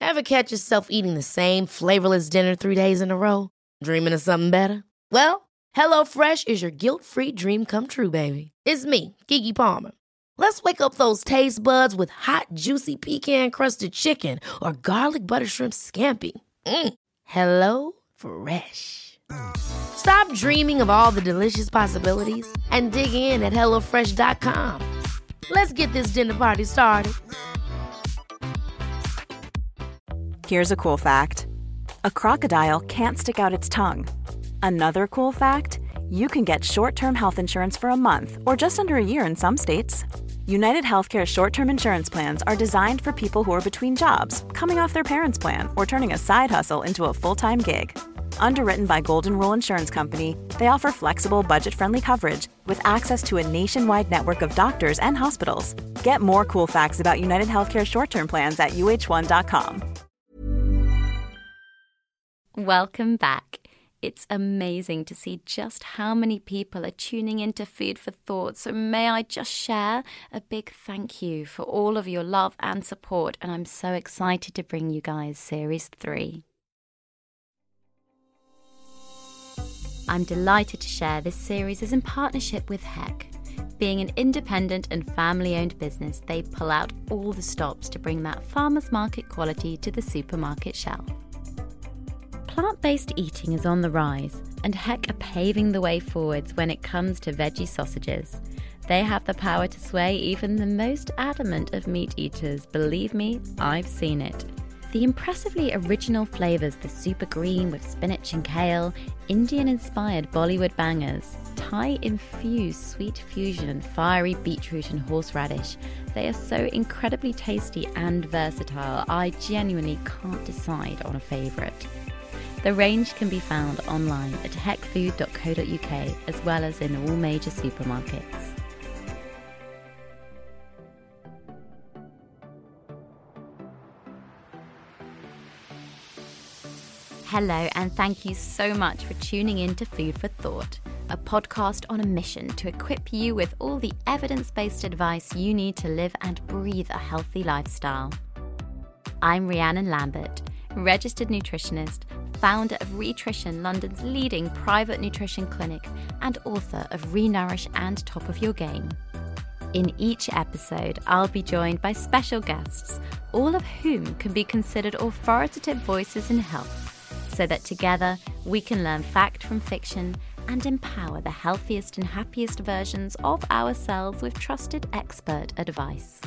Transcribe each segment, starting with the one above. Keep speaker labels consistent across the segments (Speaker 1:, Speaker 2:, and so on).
Speaker 1: Ever catch yourself eating the same flavorless dinner 3 days in a row? Dreaming of something better? Well, HelloFresh is your guilt-free dream come true, baby. It's me, Keke Palmer. Let's wake up those taste buds with hot, juicy pecan-crusted chicken or garlic butter shrimp scampi. Hello Fresh. Stop dreaming of all the delicious possibilities and dig in at HelloFresh.com. Let's get this dinner party started.
Speaker 2: Here's a cool fact. A crocodile can't stick out its tongue. Another cool fact, you can get short-term health insurance for a month or just under a year in some states. United Healthcare short-term insurance plans are designed for people who are between jobs, coming off their parents' plan, or turning a side hustle into a full-time gig. Underwritten by Golden Rule Insurance Company, they offer flexible, budget-friendly coverage with access to a nationwide network of doctors and hospitals. Get more cool facts about United Healthcare short-term plans at uh1.com.
Speaker 3: Welcome back. It's amazing to see just how many people are tuning into Food for Thought. So may I just share a big thank you for all of your love and support. And I'm so excited to bring you guys Series 3. I'm delighted to share this series is in partnership with Heck. Being an independent and family-owned business, they pull out all the stops to bring that farmer's market quality to the supermarket shelf. Plant-based eating is on the rise, and Heck are paving the way forwards when it comes to veggie sausages. They have the power to sway even the most adamant of meat eaters. Believe me, I've seen it. The impressively original flavours, the super green with spinach and kale, Indian-inspired Bollywood bangers, Thai-infused sweet fusion and fiery beetroot and horseradish. They are so incredibly tasty and versatile, I genuinely can't decide on a favourite. The range can be found online at heckfood.co.uk as well as in all major supermarkets. Hello, and thank you so much for tuning in to Food for Thought, a podcast on a mission to equip you with all the evidence-based advice you need to live and breathe a healthy lifestyle. I'm Rhiannon Lambert, registered nutritionist, founder of Rhitrition, London's leading private nutrition clinic, and author of Renourish and Top of Your Game. In each episode, I'll be joined by special guests, all of whom can be considered authoritative voices in health, so that together we can learn fact from fiction and empower the healthiest and happiest versions of ourselves with trusted expert advice.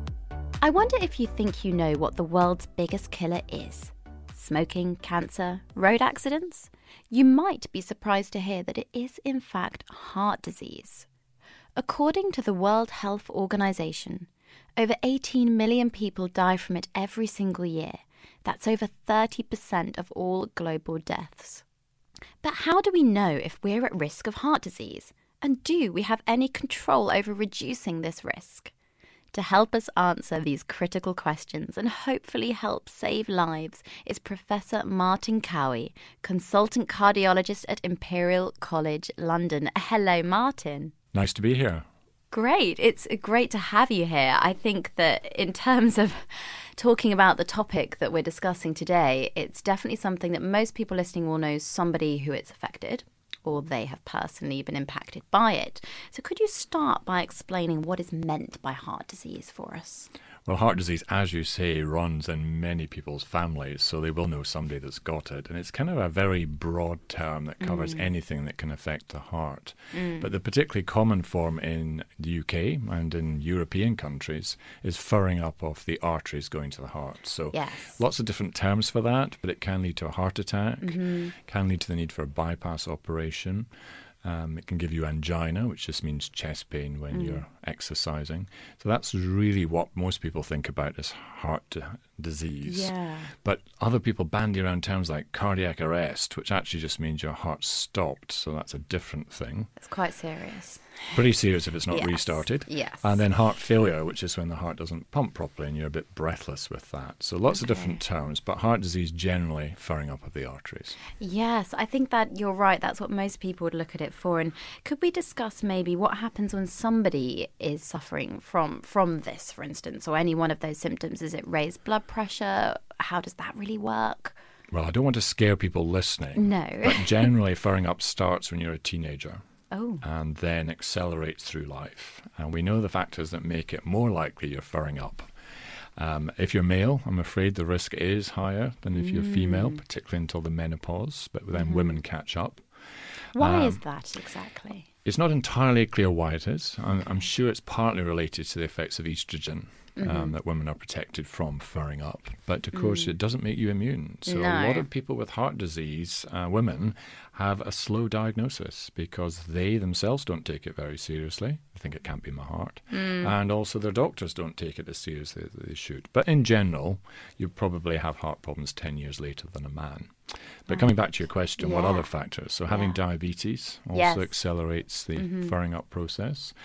Speaker 3: I wonder if you think you know what the world's biggest killer is. Smoking, cancer, road accidents? You might be surprised to hear that it is in fact heart disease. According to the World Health Organization, over 18 million people die from it every single year. That's over 30% of all global deaths. But how do we know if we're at risk of heart disease? And do we have any control over reducing this risk? To help us answer these critical questions and hopefully help save lives is Professor Martin Cowie, consultant cardiologist at Imperial College London. Hello, Martin.
Speaker 4: Nice to be here.
Speaker 3: Great. It's great to have you here. I think that in terms of talking about the topic that we're discussing today, it's definitely something that most people listening will know somebody who it's affected, or they have personally been impacted by it. So could you start by explaining what is meant by heart disease for us?
Speaker 4: Well, heart disease, as you say, runs in many people's families, so they will know somebody that's got it. And it's kind of a very broad term that covers anything that can affect the heart. But the particularly common form in the UK and in European countries is furring up of the arteries going to the heart. So lots of different terms for that, but it can lead to a heart attack, can lead to the need for a bypass operation. It can give you angina, which just means chest pain when you're exercising. So that's really what most people think about as heart disease.
Speaker 3: Yeah.
Speaker 4: But other people bandy around terms like cardiac arrest, which actually just means your heart stopped. So that's a different thing.
Speaker 3: It's quite serious.
Speaker 4: Pretty serious if it's not restarted.
Speaker 3: Yes.
Speaker 4: And then heart failure, which is when the heart doesn't pump properly and you're a bit breathless with that. So lots of different terms, but heart disease generally furring up of the arteries.
Speaker 3: Yes, I think that you're right. That's what most people would look at it for. And could we discuss maybe what happens when somebody is suffering from this, for instance, or any one of those symptoms? Is it raised blood pressure? How does that really work?
Speaker 4: Well, I don't want to scare people listening.
Speaker 3: No.
Speaker 4: But generally, furring up starts when you're a teenager.
Speaker 3: Oh.
Speaker 4: And then accelerates through life. And we know the factors that make it more likely you're furring up. If you're male, I'm afraid the risk is higher than if you're female, particularly until the menopause, but then women catch up.
Speaker 3: Why is that exactly?
Speaker 4: It's not entirely clear why it is. I'm sure it's partly related to the effects of estrogen. That women are protected from furring up. But of course, it doesn't make you immune. So a lot of people with heart disease, women, have a slow diagnosis because they themselves don't take it very seriously. They think it can't be my heart. And also their doctors don't take it as seriously as they should. But in general, you probably have heart problems 10 years later than a man. But coming back to your question, what other factors? So having diabetes also accelerates the furring up process.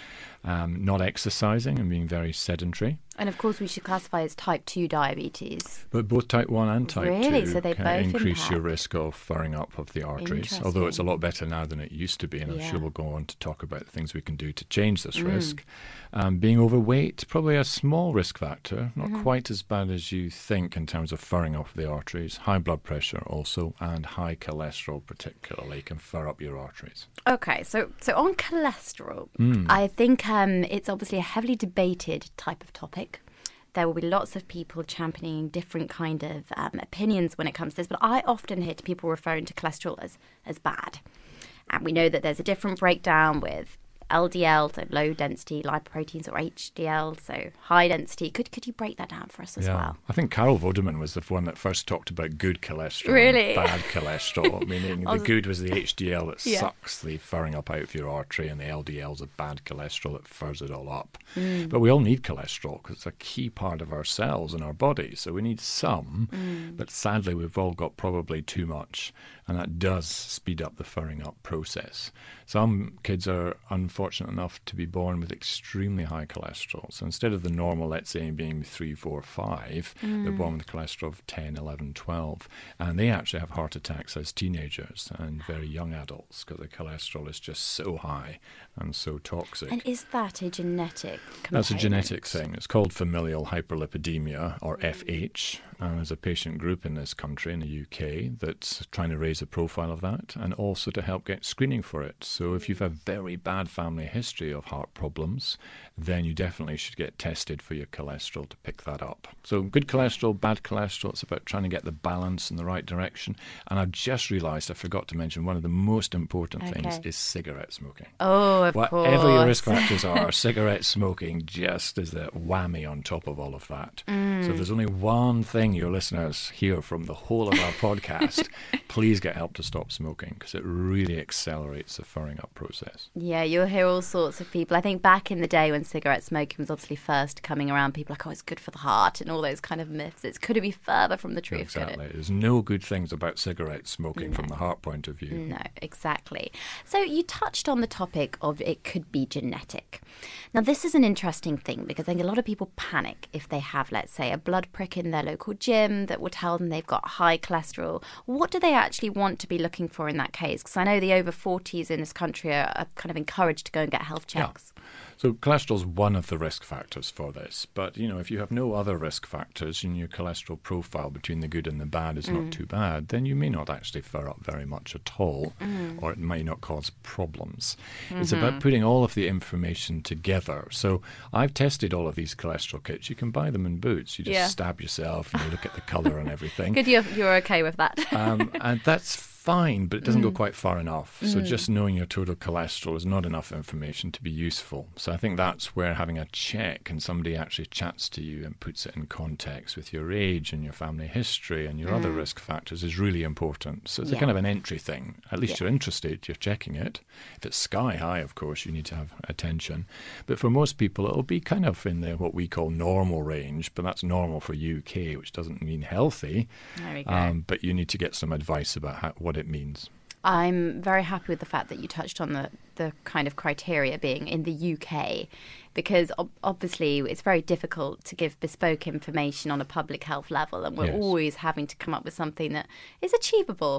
Speaker 4: Not exercising and being very sedentary.
Speaker 3: And of course, we should classify as type 2 diabetes.
Speaker 4: But both type 1 and type 2
Speaker 3: so they
Speaker 4: can
Speaker 3: both
Speaker 4: increase your risk of furring up of the arteries, although it's a lot better now than it used to be. And I'm sure we'll go on to talk about the things we can do to change this risk. Being overweight, probably a small risk factor, not quite as bad as you think in terms of furring up the arteries. High blood pressure also, and high cholesterol particularly can fur up your arteries.
Speaker 3: Okay, so on cholesterol, I think it's obviously a heavily debated type of topic. There will be lots of people championing different kind of opinions when it comes to this, but I often hear people referring to cholesterol as bad. And we know that there's a different breakdown with LDL, so low density lipoproteins, or HDL, so high density. Could you break that down for us as well?
Speaker 4: I think Carol Voderman was the one that first talked about good cholesterol,
Speaker 3: really?
Speaker 4: And bad cholesterol, meaning the good was the HDL that sucks the furring up out of your artery, and the LDL is the bad cholesterol that furs it all up. But we all need cholesterol because it's a key part of our cells and our body, so we need some, but sadly we've all got probably too much, and that does speed up the furring up process. Some kids are unfortunate enough to be born with extremely high cholesterol. So instead of the normal, let's say, being 3, 4, 5, they're born with cholesterol of 10, 11, 12. And they actually have heart attacks as teenagers and very young adults because the cholesterol is just so high and so toxic.
Speaker 3: And is that a genetic component?
Speaker 4: That's a genetic thing. It's called familial hyperlipidemia, or FH. And there's a patient group in this country, in the UK, that's trying to raise a profile of that and also to help get screening for it. So if you've a very bad family history of heart problems, then you definitely should get tested for your cholesterol to pick that up. So good cholesterol, bad cholesterol, it's about trying to get the balance in the right direction. And I've just realised I forgot to mention one of the most important things is cigarette smoking.
Speaker 3: Oh, of course.
Speaker 4: Whatever your risk factors are, cigarette smoking just is the whammy on top of all of that. So if there's only one thing your listeners hear from the whole of our podcast, please get help to stop smoking because it really accelerates the furring up process.
Speaker 3: Yeah, you'll hear all sorts of people. I think back in the day when cigarette smoking was obviously first coming around, people like, oh, it's good for the heart and all those kind of myths. Could it be further from the truth?
Speaker 4: Exactly. There's no good things about cigarette smoking from the heart point of view.
Speaker 3: No, exactly. So you touched on the topic of it could be genetic. Now, this is an interesting thing because I think a lot of people panic if they have, let's say, a blood prick in their local gym that will tell them they've got high cholesterol. What do they actually want to be looking for in that case? Because I know the over 40s in this country are kind of encouraged to go and get health checks.
Speaker 4: Yeah. So cholesterol is one of the risk factors for this. But, you know, if you have no other risk factors and your cholesterol profile between the good and the bad is not too bad, then you may not actually fur up very much at all, or it may not cause problems. It's about putting all of the information together. So I've tested all of these cholesterol kits. You can buy them in Boots. You just stab yourself and you look at the colour and everything.
Speaker 3: Good, you're okay with that.
Speaker 4: And that's fine, but it doesn't go quite far enough. So just knowing your total cholesterol is not enough information to be useful. So I think that's where having a check and somebody actually chats to you and puts it in context with your age and your family history and your other risk factors is really important. So it's a kind of an entry thing. At least you're interested, you're checking it. If it's sky high, of course, you need to have attention. But for most people, it'll be kind of in the what we call normal range, but that's normal for UK, which doesn't mean healthy.
Speaker 3: There we go.
Speaker 4: But you need to get some advice about what it means.
Speaker 3: I'm very happy with the fact that you touched on the kind of criteria being in the UK, because obviously it's very difficult to give bespoke information on a public health level, and we're always having to come up with something that is achievable,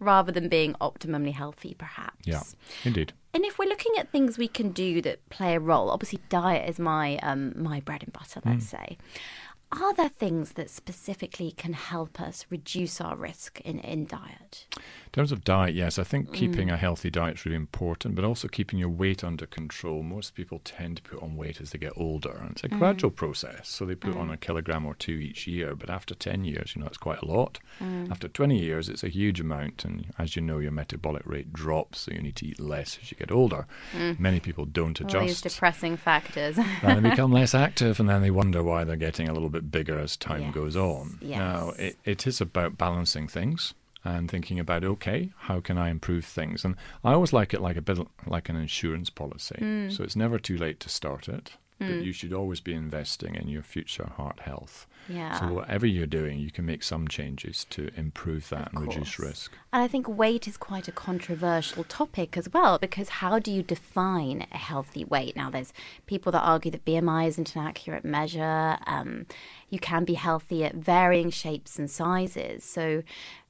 Speaker 3: rather than being optimally healthy, perhaps.
Speaker 4: Yeah, indeed.
Speaker 3: And if we're looking at things we can do that play a role, obviously diet is my my bread and butter, let's say. Are there things that specifically can help us reduce our risk in diet?
Speaker 4: In terms of diet, yes, I think keeping a healthy diet is really important, but also keeping your weight under control. Most people tend to put on weight as they get older, and it's a gradual process. So they put on a kilogram or 2 each year, but after 10 years, it's quite a lot. After 20 years, it's a huge amount, and as you know, your metabolic rate drops, so you need to eat less as you get older. Many people don't adjust.
Speaker 3: All these depressing factors.
Speaker 4: And they become less active, and then they wonder why they're getting a little bit bigger as time goes on.
Speaker 3: Yes.
Speaker 4: Now, it is about balancing things and thinking about, okay, how can I improve things? And I always like it like a bit like an insurance policy. So it's never too late to start it, but you should always be investing in your future heart health.
Speaker 3: Yeah.
Speaker 4: So whatever you're doing, you can make some changes to improve that and reduce risk.
Speaker 3: And I think weight is quite a controversial topic as well, because how do you define a healthy weight? Now, there's people that argue that BMI isn't an accurate measure. You can be healthy at varying shapes and sizes. So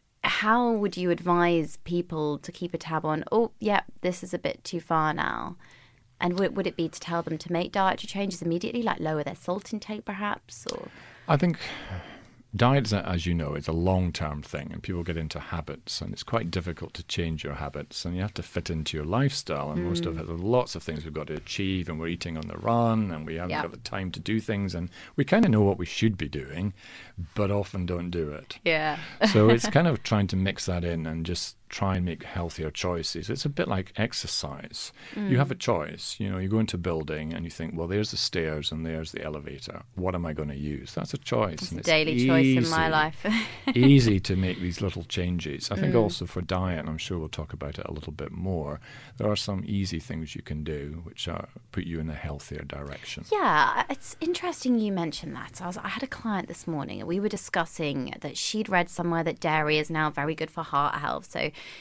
Speaker 3: how would you advise people to keep a tab on, this is a bit too far now? And would it be to tell them to make dietary changes immediately, like lower their salt intake perhaps? Or
Speaker 4: I think diet, as you know, is a long-term thing, and people get into habits, and it's quite difficult to change your habits, and you have to fit into your lifestyle, and most of it, there's lots of things we've got to achieve, and we're eating on the run, and we haven't got the time to do things, and we kind of know what we should be doing, but often don't do it.
Speaker 3: Yeah.
Speaker 4: So it's kind of trying to mix that in and just try and make healthier choices. It's a bit like exercise. You have a choice. You go into a building and you think, well, there's the stairs and there's the elevator. What am I going to use? That's a choice.
Speaker 3: It's a daily choice in my life.
Speaker 4: Easy to make these little changes. I think also for diet, and I'm sure we'll talk about it a little bit more, there are some easy things you can do which put you in a healthier direction.
Speaker 3: Yeah, it's interesting you mentioned that. I had a client this morning and we were discussing that she'd read somewhere that dairy is now very good for heart health.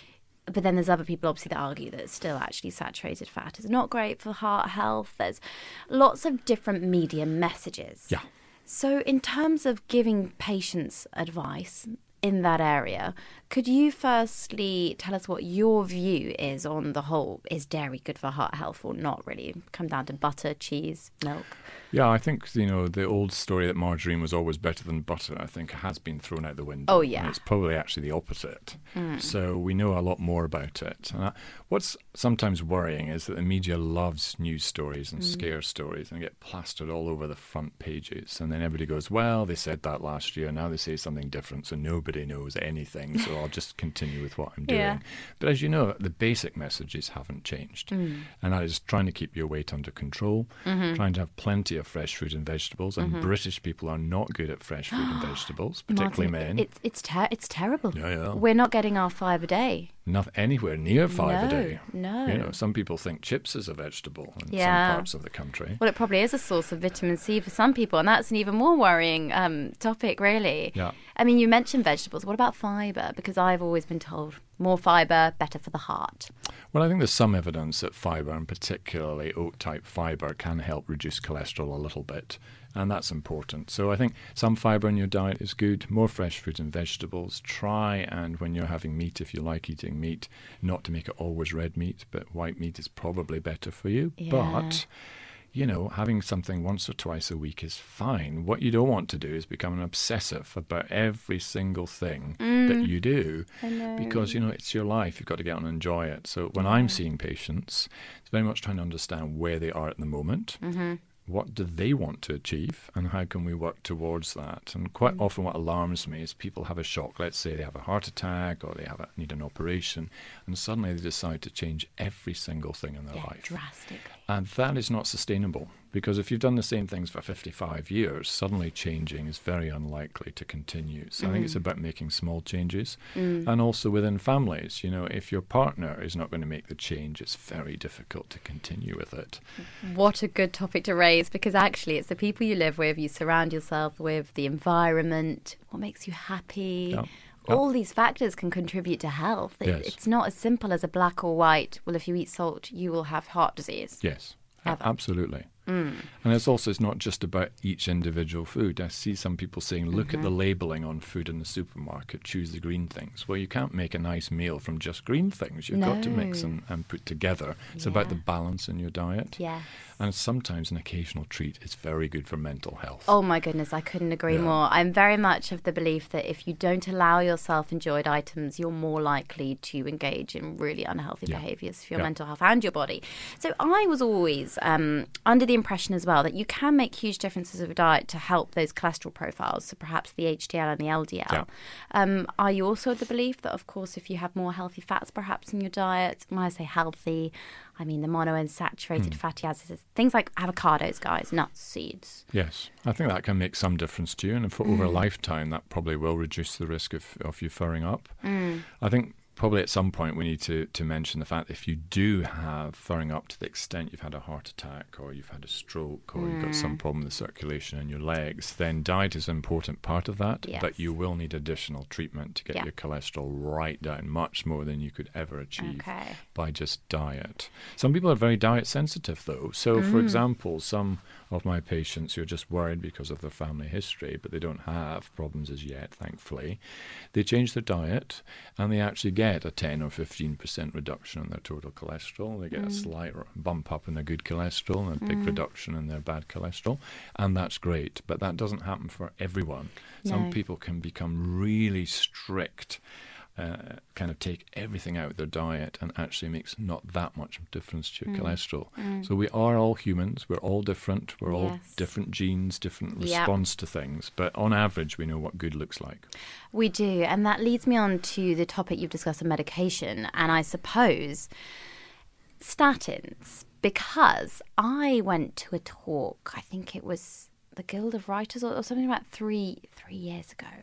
Speaker 3: But then there's other people, obviously, that argue that it's still actually saturated fat is not great for heart health. There's lots of different media messages.
Speaker 4: Yeah.
Speaker 3: So in terms of giving patients advice in that area, could you firstly tell us what your view is on the whole? Is dairy good for heart health or not really? Come down to butter, cheese, milk?
Speaker 4: Yeah, I think, the old story that margarine was always better than butter, I think has been thrown out the window.
Speaker 3: Oh, yeah.
Speaker 4: And it's probably actually the opposite. So we know a lot more about it. And what's sometimes worrying is that the media loves news stories and scare stories and get plastered all over the front pages. And then everybody goes, well, they said that last year, now they say something different, so nobody knows anything, so I'll just continue with what I'm doing.
Speaker 3: Yeah.
Speaker 4: But as you know, the basic messages haven't changed. And that is trying to keep your weight under control, trying to have plenty of fresh fruit and vegetables, and British people are not good at fresh fruit and vegetables, particularly
Speaker 3: Martin,
Speaker 4: men.
Speaker 3: It's terrible.
Speaker 4: Yeah.
Speaker 3: We're not getting our 5 a day.
Speaker 4: Not anywhere near 5 a day.
Speaker 3: No.
Speaker 4: Some people think chips is a vegetable in some parts of the country.
Speaker 3: Well, it probably is a source of vitamin C for some people, and that's an even more worrying topic, really.
Speaker 4: Yeah.
Speaker 3: I mean, you mentioned vegetables. What about fibre? Because I've always been told more fibre, better for the heart.
Speaker 4: Well, I think there's some evidence that fibre, and particularly oat-type fibre, can help reduce cholesterol a little bit, and that's important. So I think some fibre in your diet is good, more fresh fruit and vegetables. Try, and when you're having meat, if you like eating meat, not to make it always red meat, but white meat is probably better for you.
Speaker 3: Yeah.
Speaker 4: But having something once or twice a week is fine. What you don't want to do is become an obsessive about every single thing that you do.
Speaker 3: I know.
Speaker 4: Because, it's your life. You've got to get on and enjoy it. So when I'm seeing patients, it's very much trying to understand where they are at the moment. What do they want to achieve, and how can we work towards that? And quite often what alarms me is people have a shock. Let's say they have a heart attack or they need an operation, and suddenly they decide to change every single thing in their life.
Speaker 3: Drastically.
Speaker 4: And that is not sustainable, because if you've done the same things for 55 years, suddenly changing is very unlikely to continue. So I think it's about making small changes. And also within families, if your partner is not going to make the change, it's very difficult to continue with it.
Speaker 3: What a good topic to raise, because actually it's the people you live with, you surround yourself with, the environment, what makes you happy.
Speaker 4: Yeah.
Speaker 3: All these factors can contribute to health.
Speaker 4: Yes.
Speaker 3: It's not as simple as a black or white, well, if you eat salt, you will have heart disease.
Speaker 4: Yes,
Speaker 3: Ever.
Speaker 4: absolutely. And it's not just about each individual food. I see some people saying, look at the labeling on food in the supermarket, choose the green things. Well, you can't make a nice meal from just green things. You've got to mix and put together. It's about the balance in your diet.
Speaker 3: Yes.
Speaker 4: And sometimes an occasional treat is very good for mental health.
Speaker 3: Oh my goodness, I couldn't agree more. I'm very much of the belief that if you don't allow yourself enjoyed items, you're more likely to engage in really unhealthy behaviours for your mental health and your body. So I was always under the impression as well that you can make huge differences of diet to help those cholesterol profiles, so perhaps the HDL and the LDL. Yeah. Are you also of the belief that, of course, if you have more healthy fats perhaps in your diet, when I say healthy, I mean the monounsaturated fatty acids, things like avocados, guys, nuts, seeds.
Speaker 4: Yes, I think that can make some difference to you. And for over a lifetime, that probably will reduce the risk of you furring up. I think probably at some point we need to mention the fact that if you do have furring up to the extent you've had a heart attack or you've had a stroke or you've got some problem with the circulation in your legs, then diet is an important part of that, but you will need additional treatment to get your cholesterol right down, much more than you could ever achieve by just diet. Some people are very diet sensitive though. So for example, some of my patients who are just worried because of their family history, but they don't have problems as yet, thankfully, they change their diet and they actually get a 10 or 15% reduction in their total cholesterol. They get a slight bump up in their good cholesterol and a big reduction in their bad cholesterol, and that's great. But that doesn't happen for everyone. Some people can become really strict, kind of take everything out of their diet, and actually makes not that much difference to your cholesterol. So we are all humans. We're all different. We're all different genes, different response to things. But on average, we know what good looks like.
Speaker 3: We do. And that leads me on to the topic you've discussed on medication. And I suppose statins, because I went to a talk, I think it was the Guild of Writers or something about three years ago,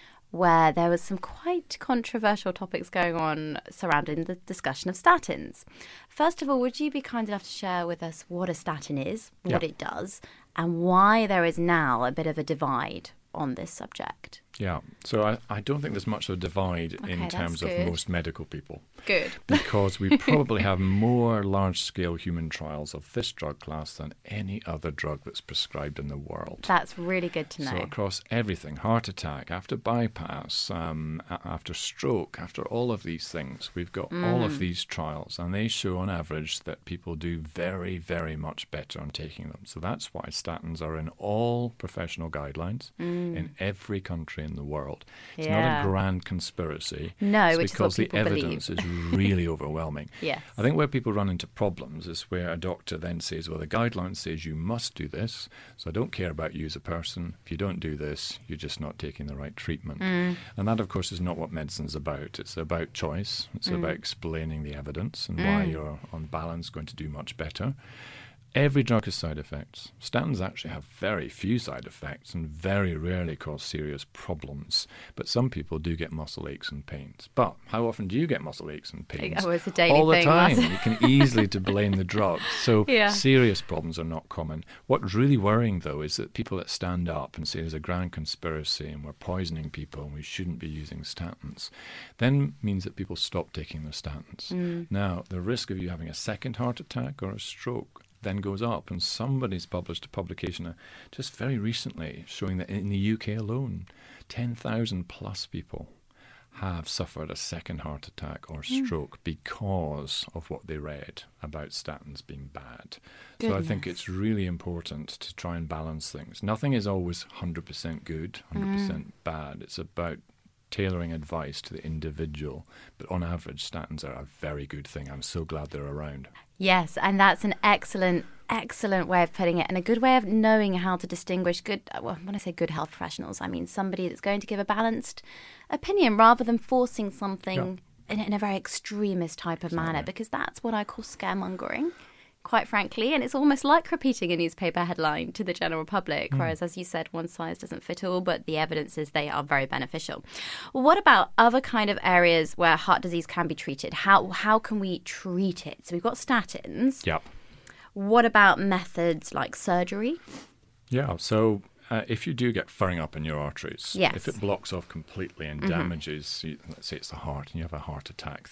Speaker 3: where there was some quite controversial topics going on surrounding the discussion of statins. First of all, would you be kind enough to share with us what a statin is, what it does, and why there is now a bit of a divide on this subject?
Speaker 4: Yeah, so I don't think there's much of a divide in terms of most medical people.
Speaker 3: Good.
Speaker 4: Because we probably have more large-scale human trials of this drug class than any other drug that's prescribed in the world.
Speaker 3: That's really good to know.
Speaker 4: So across everything, heart attack, after bypass, after stroke, after all of these things, we've got all of these trials, and they show on average that people do very, very much better on taking them. So that's why statins are in all professional guidelines in every country in the world. It's not a grand conspiracy.
Speaker 3: No,
Speaker 4: it's
Speaker 3: which
Speaker 4: because
Speaker 3: is what
Speaker 4: the
Speaker 3: people
Speaker 4: evidence is really overwhelming.
Speaker 3: Yes.
Speaker 4: I think where people run into problems is where a doctor then says, well, the guideline says you must do this, so I don't care about you as a person. If you don't do this, you're just not taking the right treatment. And that, of course, is not what medicine's about. It's about choice. It's about explaining the evidence and why you're, on balance, going to do much better. Every drug has side effects. Statins actually have very few side effects and very rarely cause serious problems. But some people do get muscle aches and pains. But how often do you get muscle aches and pains?
Speaker 3: Oh, it's a daily
Speaker 4: all the
Speaker 3: thing,
Speaker 4: time. You can easily blame the drug. So serious problems are not common. What's really worrying, though, is that people that stand up and say there's a grand conspiracy and we're poisoning people and we shouldn't be using statins, then means that people stop taking their statins. Now, the risk of you having a second heart attack or a stroke then goes up. And somebody's published a publication just very recently showing that in the UK alone, 10,000 plus people have suffered a second heart attack or stroke because of what they read about statins being bad. Goodness. So I think it's really important to try and balance things. Nothing is always 100% good, 100% bad. It's about tailoring advice to the individual. But on average, statins are a very good thing. I'm so glad they're around.
Speaker 3: Yes, and that's an excellent way of putting it, and a good way of knowing how to distinguish good, well, when I say good health professionals, I mean somebody that's going to give a balanced opinion rather than forcing something in a very extremist type of manner, because that's what I call scaremongering, quite frankly, and it's almost like repeating a newspaper headline to the general public, whereas, as you said, one size doesn't fit all, but the evidence is they are very beneficial. What about other kind of areas where heart disease can be treated? How can we treat it? So we've got statins.
Speaker 4: Yep. What
Speaker 3: about methods like surgery?
Speaker 4: Yeah, so if you do get furring up in your arteries, if it blocks off completely and damages, let's say it's the heart and you have a heart attack, then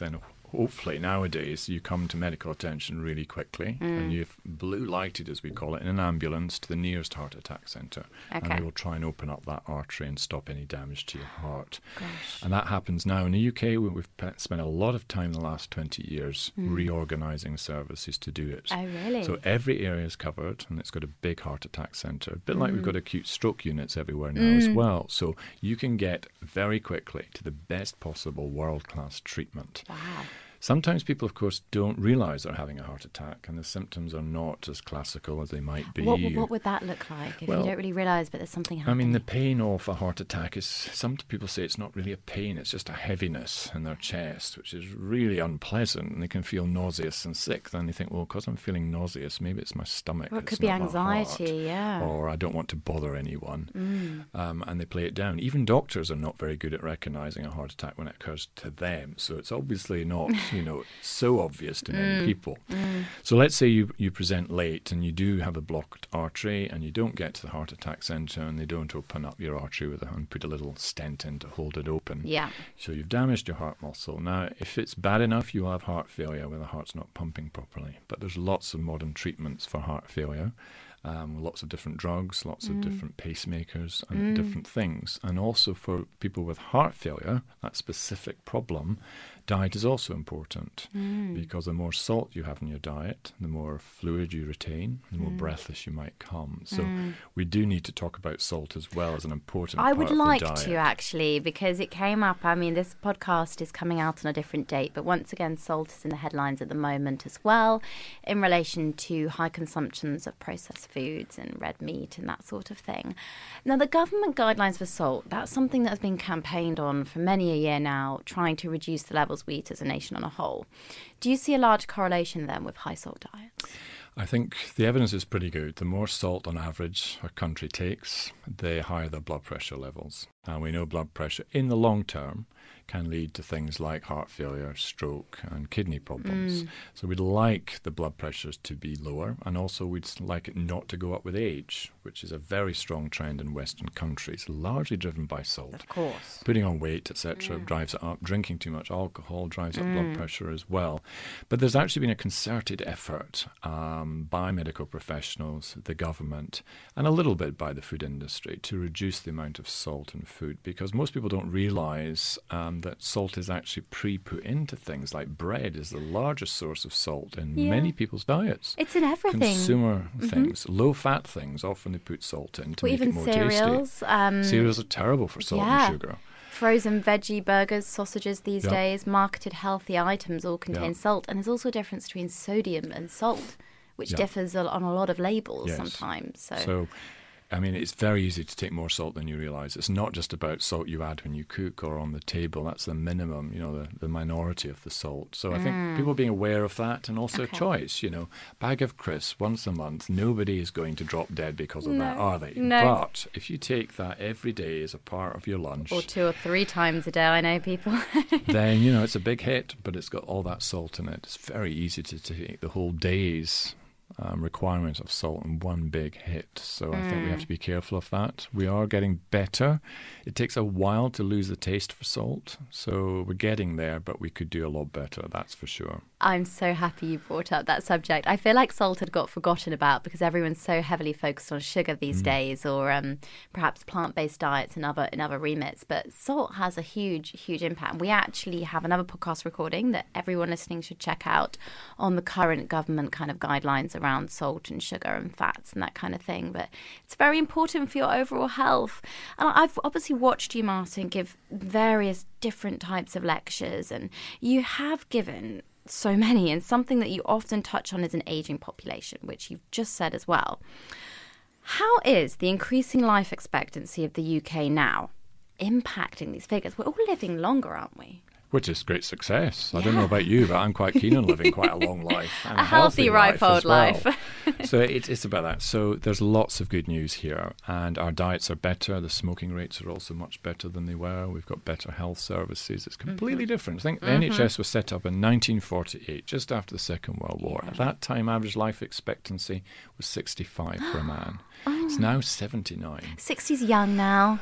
Speaker 4: hopefully nowadays you come to medical attention really quickly and you've blue lighted, as we call it, in an ambulance to the nearest heart attack centre. And they will try and open up that artery and stop any damage to your heart.
Speaker 3: Gosh.
Speaker 4: And that happens now. In the UK, we've spent a lot of time in the last 20 years reorganising services to do it.
Speaker 3: Oh, really?
Speaker 4: So every area is covered, and it's got a big heart attack centre, a bit like we've got acute stroke units everywhere now as well. So you can get very quickly to the best possible world-class treatment.
Speaker 3: Wow.
Speaker 4: Sometimes people, of course, don't realise they're having a heart attack, and the symptoms are not as classical as they might be.
Speaker 3: What would that look like if you don't really realise but there's something happening?
Speaker 4: I mean, the pain of a heart attack is, some people say it's not really a pain, it's just a heaviness in their chest, which is really unpleasant, and they can feel nauseous and sick. Then they think, well, because I'm feeling nauseous, maybe it's my stomach.
Speaker 3: Well, it could
Speaker 4: it's
Speaker 3: be
Speaker 4: not my
Speaker 3: anxiety,
Speaker 4: heart, or I don't want to bother anyone. And they play it down. Even doctors are not very good at recognising a heart attack when it occurs to them. So it's obviously not, so obvious to many people. So let's say you present late and you do have a blocked artery and you don't get to the heart attack centre and they don't open up your artery and put a little stent in to hold it open.
Speaker 3: Yeah.
Speaker 4: So you've damaged your heart muscle. Now, if it's bad enough, you'll have heart failure where the heart's not pumping properly. But there's lots of modern treatments for heart failure. Lots of different drugs, lots of different pacemakers and different things. And also for people with heart failure, that specific problem, diet is also important because the more salt you have in your diet, the more fluid you retain, the more breathless you might come. So we do need to talk about salt as well as an important part of the diet.
Speaker 3: I would like to, actually, because it came up. I mean, this podcast is coming out on a different date, but once again, salt is in the headlines at the moment as well in relation to high consumptions of processed foods and red meat and that sort of thing. Now, the government guidelines for salt, that's something that has been campaigned on for many a year now, trying to reduce the levels we eat as a nation on a whole. Do you see a large correlation then with high salt diets?
Speaker 4: I think the evidence is pretty good. The more salt on average a country takes, the higher their blood pressure levels. And we know blood pressure in the long term can lead to things like heart failure, stroke and kidney problems. So we'd like the blood pressures to be lower, and also we'd like it not to go up with age, which is a very strong trend in Western countries, largely driven by salt.
Speaker 3: Of course.
Speaker 4: Putting on weight, etc., drives it up. Drinking too much alcohol drives up blood pressure as well. But there's actually been a concerted effort by medical professionals, the government, and a little bit by the food industry to reduce the amount of salt in food, because most people don't realise that salt is actually pre-put into things. Like bread is the largest source of salt in many people's diets.
Speaker 3: It's in everything.
Speaker 4: Consumer things, low-fat things, often they put salt in to make it more
Speaker 3: cereals,
Speaker 4: tasty. Cereals are terrible for salt and sugar.
Speaker 3: Frozen veggie burgers, sausages these days, marketed healthy items all contain salt. And there's also a difference between sodium and salt, which differs on a lot of labels sometimes. So,
Speaker 4: I mean, it's very easy to take more salt than you realise. It's not just about salt you add when you cook or on the table. That's the minimum, the minority of the salt. So I think people being aware of that, and also choice, bag of crisps once a month, nobody is going to drop dead because of that, are they?
Speaker 3: No.
Speaker 4: But if you take that every day as a part of your lunch,
Speaker 3: or 2 or 3 times a day, I know people.
Speaker 4: then, it's a big hit, but it's got all that salt in it. It's very easy to take the whole day's requirement of salt in one big hit. So I think we have to be careful of that. We are getting better. It takes a while to lose the taste for salt. So we're getting there, but we could do a lot better, that's for sure.
Speaker 3: I'm so happy you brought up that subject. I feel like salt had got forgotten about because everyone's so heavily focused on sugar these days, or perhaps plant-based diets and other remits. But salt has a huge, huge impact. We actually have another podcast recording that everyone listening should check out on the current government kind of guidelines around salt and sugar and fats and that kind of thing. But it's very important for your overall health. And I've obviously watched you, Martin, give various different types of lectures, and you have given so many, and something that you often touch on is an aging population, which you've just said as well. How is the increasing life expectancy of the UK now impacting these figures? We're all living longer, aren't we?
Speaker 4: Which is great success. I don't know about you, but I'm quite keen on living quite a long life. And
Speaker 3: a healthy, ripe old life.
Speaker 4: So it's about that. So there's lots of good news here. And our diets are better. The smoking rates are also much better than they were. We've got better health services. It's completely different. I think the NHS was set up in 1948, just after the Second World War. At that time, average life expectancy was 65 for a man. It's now 79.
Speaker 3: 60's young now.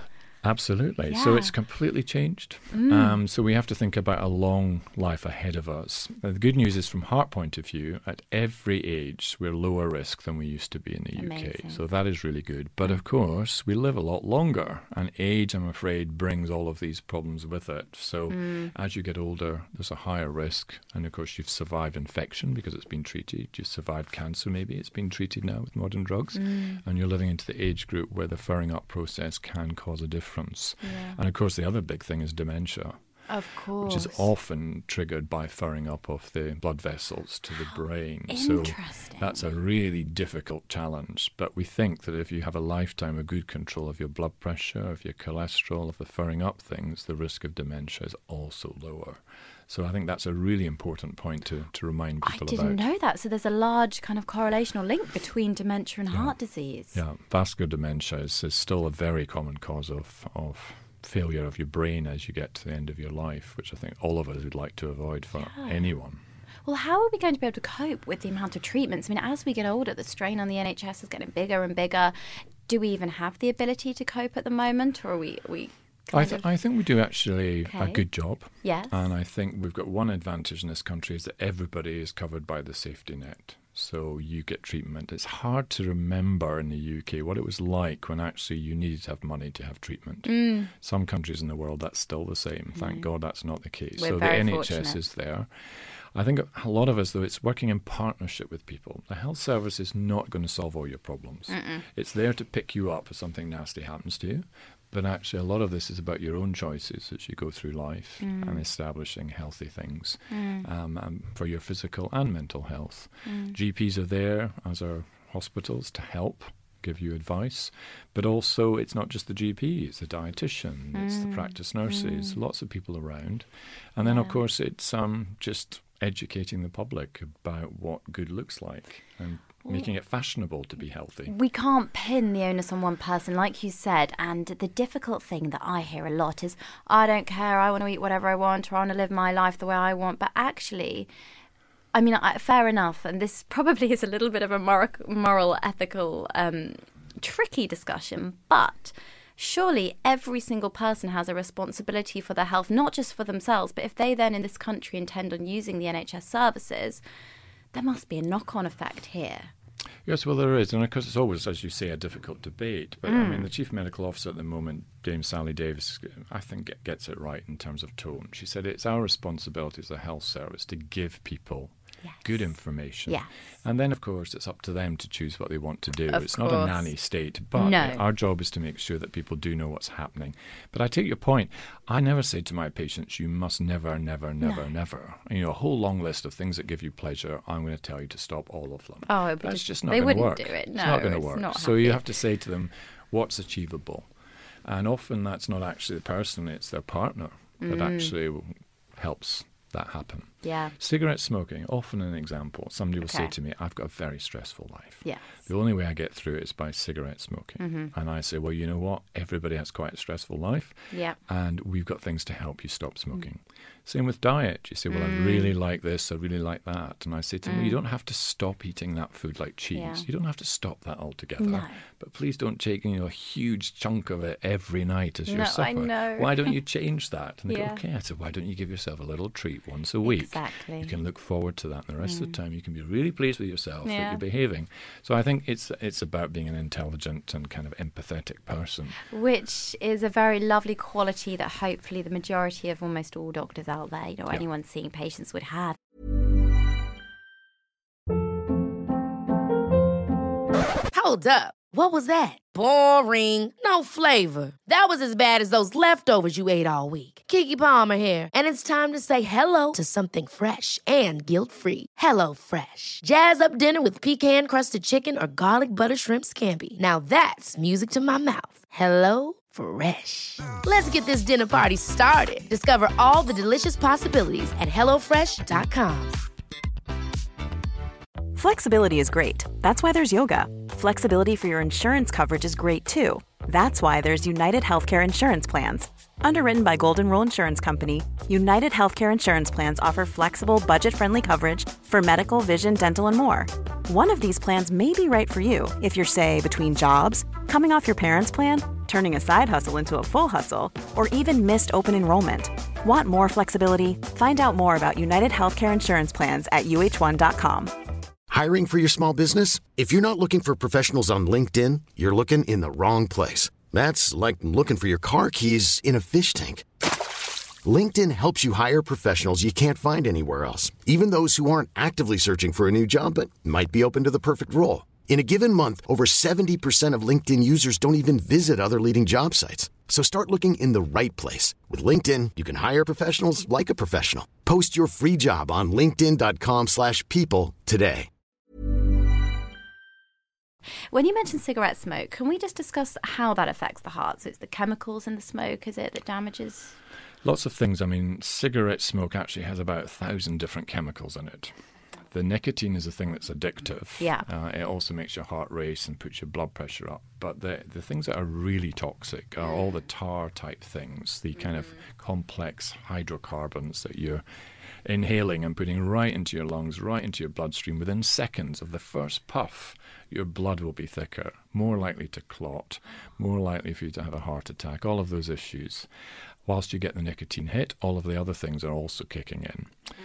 Speaker 4: Absolutely.
Speaker 3: Yeah.
Speaker 4: So it's completely changed. So we have to think about a long life ahead of us. The good news is, from heart point of view, at every age, we're lower risk than we used to be in the
Speaker 3: Amazing.
Speaker 4: UK. So that is really good. But of course, we live a lot longer. And age, I'm afraid, brings all of these problems with it. So as you get older, there's a higher risk. And of course, you've survived infection because it's been treated. You've survived cancer, maybe. It's been treated now with modern drugs. And you're living into the age group where the furring up process can cause a difference.
Speaker 3: Yeah.
Speaker 4: And of course, the other big thing is dementia,
Speaker 3: Of course.
Speaker 4: which is often triggered by furring up of the blood vessels to the brain. So
Speaker 3: Interesting.
Speaker 4: that's a really difficult challenge. But we think that if you have a lifetime of good control of your blood pressure, of your cholesterol, of the furring up things, the risk of dementia is also lower. So I think that's a really important point to remind
Speaker 3: I
Speaker 4: people
Speaker 3: didn't
Speaker 4: about.
Speaker 3: know that. So there's a large kind of correlational link between dementia and heart disease.
Speaker 4: Yeah, vascular dementia is still a very common cause of failure of your brain as you get to the end of your life, which I think all of us would like to avoid for anyone.
Speaker 3: Well, how are we going to be able to cope with the amount of treatments? I mean, as we get older, the strain on the NHS is getting bigger and bigger. Do we even have the ability to cope at the moment, or are we
Speaker 4: I think we do actually a
Speaker 3: Okay.
Speaker 4: good job.
Speaker 3: Yes.
Speaker 4: And I think we've got one advantage in this country is that everybody is covered by the safety net. So you get treatment. It's hard to remember in the UK what it was like when actually you needed to have money to have treatment. Some countries in the world, that's still the same. Thank God that's not the case.
Speaker 3: We're
Speaker 4: so the
Speaker 3: very
Speaker 4: NHS
Speaker 3: fortunate.
Speaker 4: is there. I think a lot of us, though, it's working in partnership with people. The health service is not going to solve all your problems. It's there to pick you up if something nasty happens to you. But actually, a lot of this is about your own choices as you go through life and establishing healthy things for your physical and mental health. GPs are there, as are hospitals, to help give you advice. But also, it's not just the GP, it's the dietitian, it's the practice nurses, lots of people around. And then, of course, it's just educating the public about what good looks like and making it fashionable to be healthy.
Speaker 3: We can't pin the onus on one person, like you said. And the difficult thing that I hear a lot is, I don't care, I want to eat whatever I want, or I want to live my life the way I want. But actually, I mean, fair enough. And this probably is a little bit of a moral ethical, tricky discussion. But surely every single person has a responsibility for their health, not just for themselves, but if they then in this country intend on using the NHS services, there must be a knock-on effect here.
Speaker 4: Yes, well, there is. And of course, it's always, as you say, a difficult debate. But I mean, the Chief Medical Officer at the moment, Dame Sally Davis, I think gets it right in terms of tone. She said it's our responsibility as a health service to give people good information.
Speaker 3: Yes.
Speaker 4: And then, of course, it's up to them to choose what they want to do.
Speaker 3: Of
Speaker 4: It's not a
Speaker 3: course.
Speaker 4: nanny state, but
Speaker 3: No.
Speaker 4: our job is to make sure that people do know what's happening. But I take your point. I never say to my patients, you must never, never, never, never. You know, a whole long list of things that give you pleasure, I'm going to tell you to stop all of them.
Speaker 3: Oh, but
Speaker 4: That's just not
Speaker 3: they
Speaker 4: going to
Speaker 3: wouldn't
Speaker 4: work.
Speaker 3: do it.
Speaker 4: It's
Speaker 3: No,
Speaker 4: not going to
Speaker 3: it's
Speaker 4: work.
Speaker 3: not
Speaker 4: So you
Speaker 3: happy.
Speaker 4: have to say to them, what's achievable? And often that's not actually the person, it's their partner that actually helps that happen.
Speaker 3: Yeah.
Speaker 4: Cigarette smoking, often an example. Somebody will say
Speaker 3: Okay.
Speaker 4: to me, I've got a very stressful life.
Speaker 3: Yes.
Speaker 4: The only way I get through it is by cigarette smoking. And I say, well, you know what? Everybody has quite a stressful life.
Speaker 3: Yeah.
Speaker 4: And we've got things to help you stop smoking. Same with diet. You say, well, I really like this, I really like that. And I say to them, well, you don't have to stop eating that food like cheese.
Speaker 3: Yeah.
Speaker 4: You don't have to stop that altogether.
Speaker 3: No.
Speaker 4: But please don't take a huge chunk of it every night as your
Speaker 3: No,
Speaker 4: supper.
Speaker 3: I know.
Speaker 4: Why don't you change that? And they
Speaker 3: Yeah.
Speaker 4: go, okay. I said, why don't you give yourself a little treat once a week?
Speaker 3: Exactly.
Speaker 4: You can look forward to that. And the rest of the time, you can be really pleased with yourself that
Speaker 3: Yeah.
Speaker 4: you're behaving. So I think it's about being an intelligent and kind of empathetic person.
Speaker 3: Which is a very lovely quality that hopefully the majority of almost all doctors out there, anyone seeing patients would have.
Speaker 1: Hold up. What was that? Boring. No flavor. That was as bad as those leftovers you ate all week. Keke Palmer here, and it's time to say hello to something fresh and guilt-free. Hello Fresh. Jazz up dinner with pecan-crusted chicken or garlic butter shrimp scampi. Now that's music to my mouth. Hello Fresh. Let's get this dinner party started. Discover all the delicious possibilities at hellofresh.com.
Speaker 2: Flexibility is great. That's why there's yoga. Flexibility for your insurance coverage is great too. That's why there's United Healthcare Insurance Plans. Underwritten by Golden Rule Insurance Company, United Healthcare Insurance Plans offer flexible, budget-friendly coverage for medical, vision, dental, and more. One of these plans may be right for you if you're, say, between jobs, coming off your parents' plan, turning a side hustle into a full hustle, or even missed open enrollment. Want more flexibility? Find out more about United Healthcare Insurance Plans at uh1.com.
Speaker 5: Hiring for your small business? If you're not looking for professionals on LinkedIn, you're looking in the wrong place. That's like looking for your car keys in a fish tank. LinkedIn helps you hire professionals you can't find anywhere else, even those who aren't actively searching for a new job but might be open to the perfect role. In a given month, over 70% of LinkedIn users don't even visit other leading job sites. So start looking in the right place. With LinkedIn, you can hire professionals like a professional. Post your free job on linkedin.com/people today.
Speaker 3: When you mention cigarette smoke, can we just discuss how that affects the heart? So it's the chemicals in the smoke, is it, that damages?
Speaker 4: Lots of things. I mean, cigarette smoke actually has about 1,000 different chemicals in it. The nicotine is a thing that's addictive.
Speaker 3: Yeah.
Speaker 4: It also makes your heart race and puts your blood pressure up. But the things that are really toxic are all the tar type things, the kind of complex hydrocarbons that you're inhaling and putting right into your lungs, right into your bloodstream. Within seconds of the first puff, your blood will be thicker, more likely to clot, more likely for you to have a heart attack, all of those issues. Whilst you get the nicotine hit, all of the other things are also kicking in.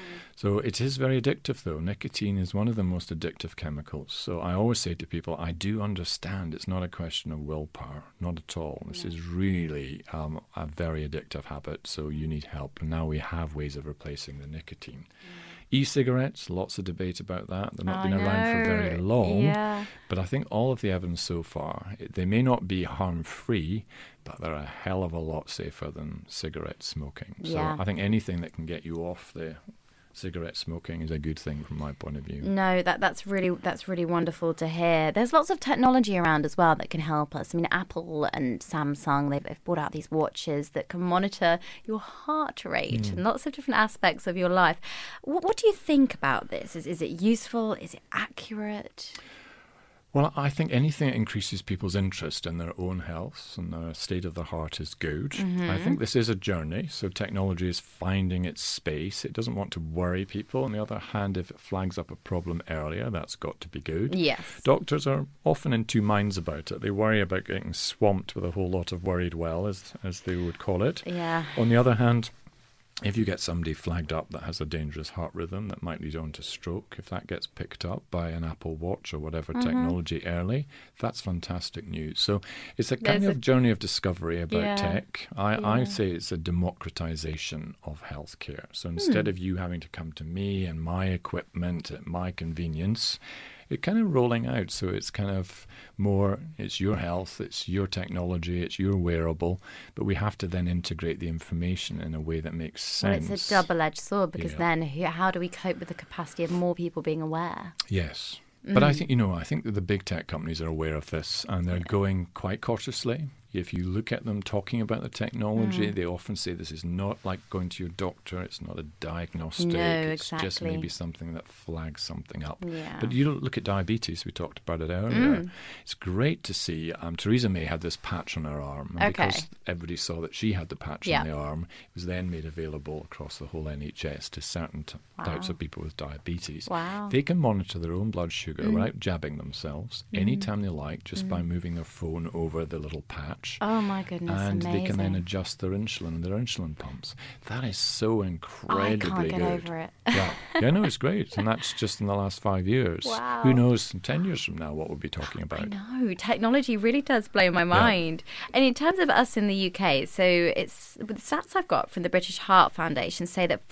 Speaker 4: So it is very addictive, though. Nicotine is one of the most addictive chemicals. So I always say to people, I do understand it's not a question of willpower, not at all. This is really a very addictive habit, so you need help. And now we have ways of replacing the nicotine. E-cigarettes, lots of debate about that. They've not been around for very long. But I think all of the evidence so far, they may not be harm-free, but they're a hell of a lot safer than cigarette smoking. So I think anything that can get you off the cigarette smoking is a good thing from my point of view.
Speaker 3: No, that's really wonderful to hear. There's lots of technology around as well that can help us. I mean, Apple and Samsung, they've brought out these watches that can monitor your heart rate and lots of different aspects of your life. What do you think about this? Is it useful? Is it accurate?
Speaker 4: Well, I think anything that increases people's interest in their own health and the state of the heart is good. I think this is a journey, so technology is finding its space. It doesn't want to worry people. On the other hand, if it flags up a problem earlier, that's got to be good.
Speaker 3: Yes.
Speaker 4: Doctors are often in two minds about it. They worry about getting swamped with a whole lot of worried well, as they would call it.
Speaker 3: Yeah.
Speaker 4: On the other hand, if you get somebody flagged up that has a dangerous heart rhythm that might lead on to stroke, if that gets picked up by an Apple Watch or whatever technology early, that's fantastic news. So it's a kind of journey of discovery about tech. I say it's a democratization of healthcare. So instead of you having to come to me and my equipment at my convenience, it's kind of rolling out. So it's kind of more, it's your health, it's your technology, it's your wearable, but we have to then integrate the information in a way that makes sense.
Speaker 3: Well, it's a double-edged sword because then how do we cope with the capacity of more people being aware?
Speaker 4: Yes. But I think, I think that the big tech companies are aware of this and they're going quite cautiously. If you look at them talking about the technology, they often say this is not like going to your doctor. It's not a diagnostic.
Speaker 3: No,
Speaker 4: it's
Speaker 3: exactly.
Speaker 4: just maybe something that flags something up.
Speaker 3: Yeah.
Speaker 4: But you look at diabetes. We talked about it earlier. It's great to see. Theresa May had this patch on her arm. And because everybody saw that she had the patch on the arm, it was then made available across the whole NHS to certain types of people with diabetes.
Speaker 3: Wow.
Speaker 4: They can monitor their own blood sugar without jabbing themselves anytime they like, just by moving their phone over the little patch.
Speaker 3: Oh my goodness,
Speaker 4: and
Speaker 3: amazing.
Speaker 4: they can then adjust their insulin pumps. That is so incredibly good.
Speaker 3: I can't get over it.
Speaker 4: Yeah, no, it's great. And that's just in the last 5 years.
Speaker 3: Wow.
Speaker 4: Who knows, in 10 years from now, what we'll be talking about.
Speaker 3: I know. Technology really does blow my mind. And in terms of us in the UK, so it's the stats I've got from the British Heart Foundation say that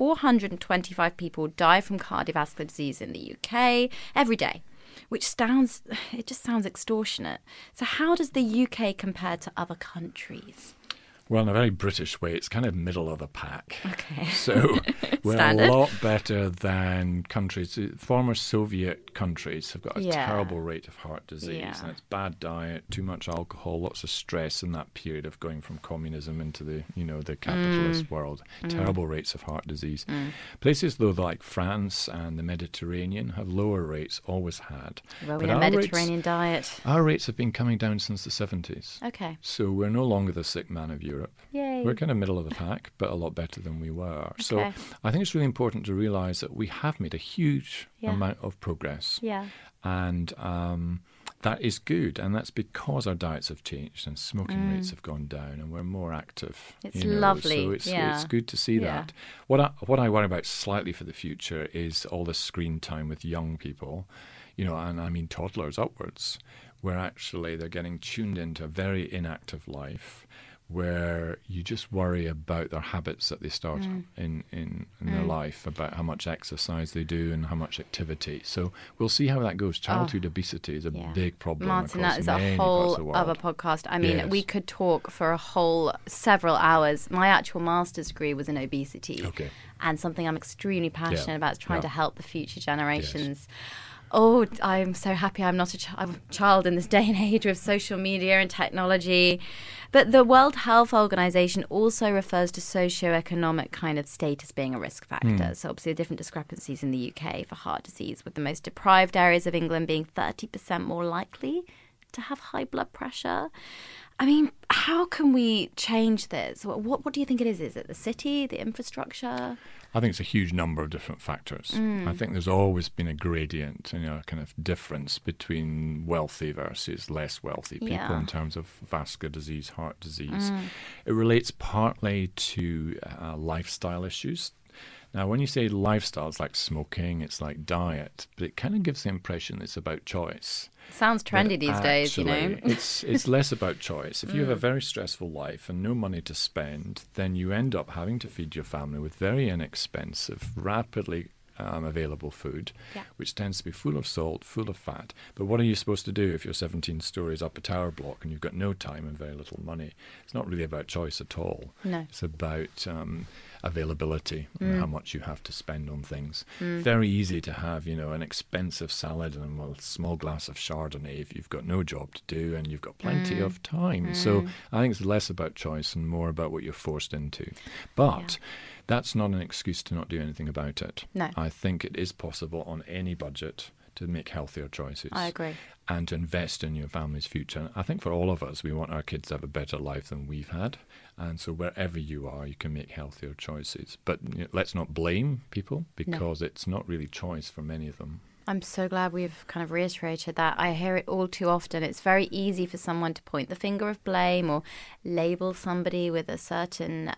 Speaker 3: 425 people die from cardiovascular disease in the UK every day, which sounds extortionate. So how does the UK compare to other countries?
Speaker 4: Well, in a very British way, it's kind of middle of the pack.
Speaker 3: Okay.
Speaker 4: So we're
Speaker 3: Standard.
Speaker 4: a lot better than countries. Former Soviet countries have got a terrible rate of heart disease. And it's bad diet, too much alcohol, lots of stress in that period of going from communism into the capitalist world. Terrible rates of heart disease. Places, though, like France and the Mediterranean have lower rates, always had.
Speaker 3: Well, we have Mediterranean diet.
Speaker 4: Our rates have been coming down since the 70s.
Speaker 3: Okay.
Speaker 4: So we're no longer the sick man of Europe.
Speaker 3: Yay.
Speaker 4: We're kind of middle of the pack, but a lot better than we were.
Speaker 3: Okay.
Speaker 4: So I think it's really important to realise that we have made a huge amount of progress.
Speaker 3: Yeah.
Speaker 4: And that is good, and that's because our diets have changed and smoking rates have gone down and we're more active.
Speaker 3: It's lovely.
Speaker 4: So it's good to see that. What I worry about slightly for the future is all this screen time with young people, and I mean toddlers upwards, where actually they're getting tuned into a very inactive life, where you just worry about their habits that they start in their life, about how much exercise they do and how much activity. So we'll see how that goes. Childhood obesity is a big problem.
Speaker 3: Martin,
Speaker 4: across
Speaker 3: that is
Speaker 4: many
Speaker 3: a
Speaker 4: parts of the
Speaker 3: whole
Speaker 4: world.
Speaker 3: other podcast. I mean,
Speaker 4: Yes.
Speaker 3: we could talk for several hours. My actual master's degree was in obesity.
Speaker 4: Okay.
Speaker 3: And something I'm extremely passionate about is trying to help the future generations.
Speaker 4: Yes.
Speaker 3: Oh, I'm so happy I'm not a child in this day and age with social media and technology. But the World Health Organization also refers to socioeconomic kind of status being a risk factor. So obviously different discrepancies in the UK for heart disease, with the most deprived areas of England being 30% more likely to have high blood pressure. I mean, how can we change this? What do you think it is? Is it the city, the infrastructure?
Speaker 4: I think it's a huge number of different factors. I think there's always been a gradient, a kind of difference between wealthy versus less wealthy people in terms of vascular disease, heart disease. It relates partly to lifestyle issues. Now, when you say lifestyle, it's like smoking, it's like diet, but it kind of gives the impression it's about choice.
Speaker 3: Sounds trendy these days,
Speaker 4: It's less about choice. If you have a very stressful life and no money to spend, then you end up having to feed your family with very inexpensive, rapidly available food, which tends to be full of salt, full of fat. But what are you supposed to do if you're 17 stories up a tower block and you've got no time and very little money? It's not really about choice at all.
Speaker 3: No.
Speaker 4: It's about availability and how much you have to spend on things. Very easy to have, an expensive salad and a small glass of Chardonnay if you've got no job to do and you've got plenty of time. So I think it's less about choice and more about what you're forced into. But that's not an excuse to not do anything about it.
Speaker 3: No.
Speaker 4: I think it is possible on any budget to make healthier choices.
Speaker 3: I agree.
Speaker 4: And to invest in your family's future. I think for all of us, we want our kids to have a better life than we've had. And so wherever you are, you can make healthier choices. But let's not blame people, because it's not really choice for many of them.
Speaker 3: I'm so glad we've kind of reiterated that. I hear it all too often. It's very easy for someone to point the finger of blame or label somebody with a certain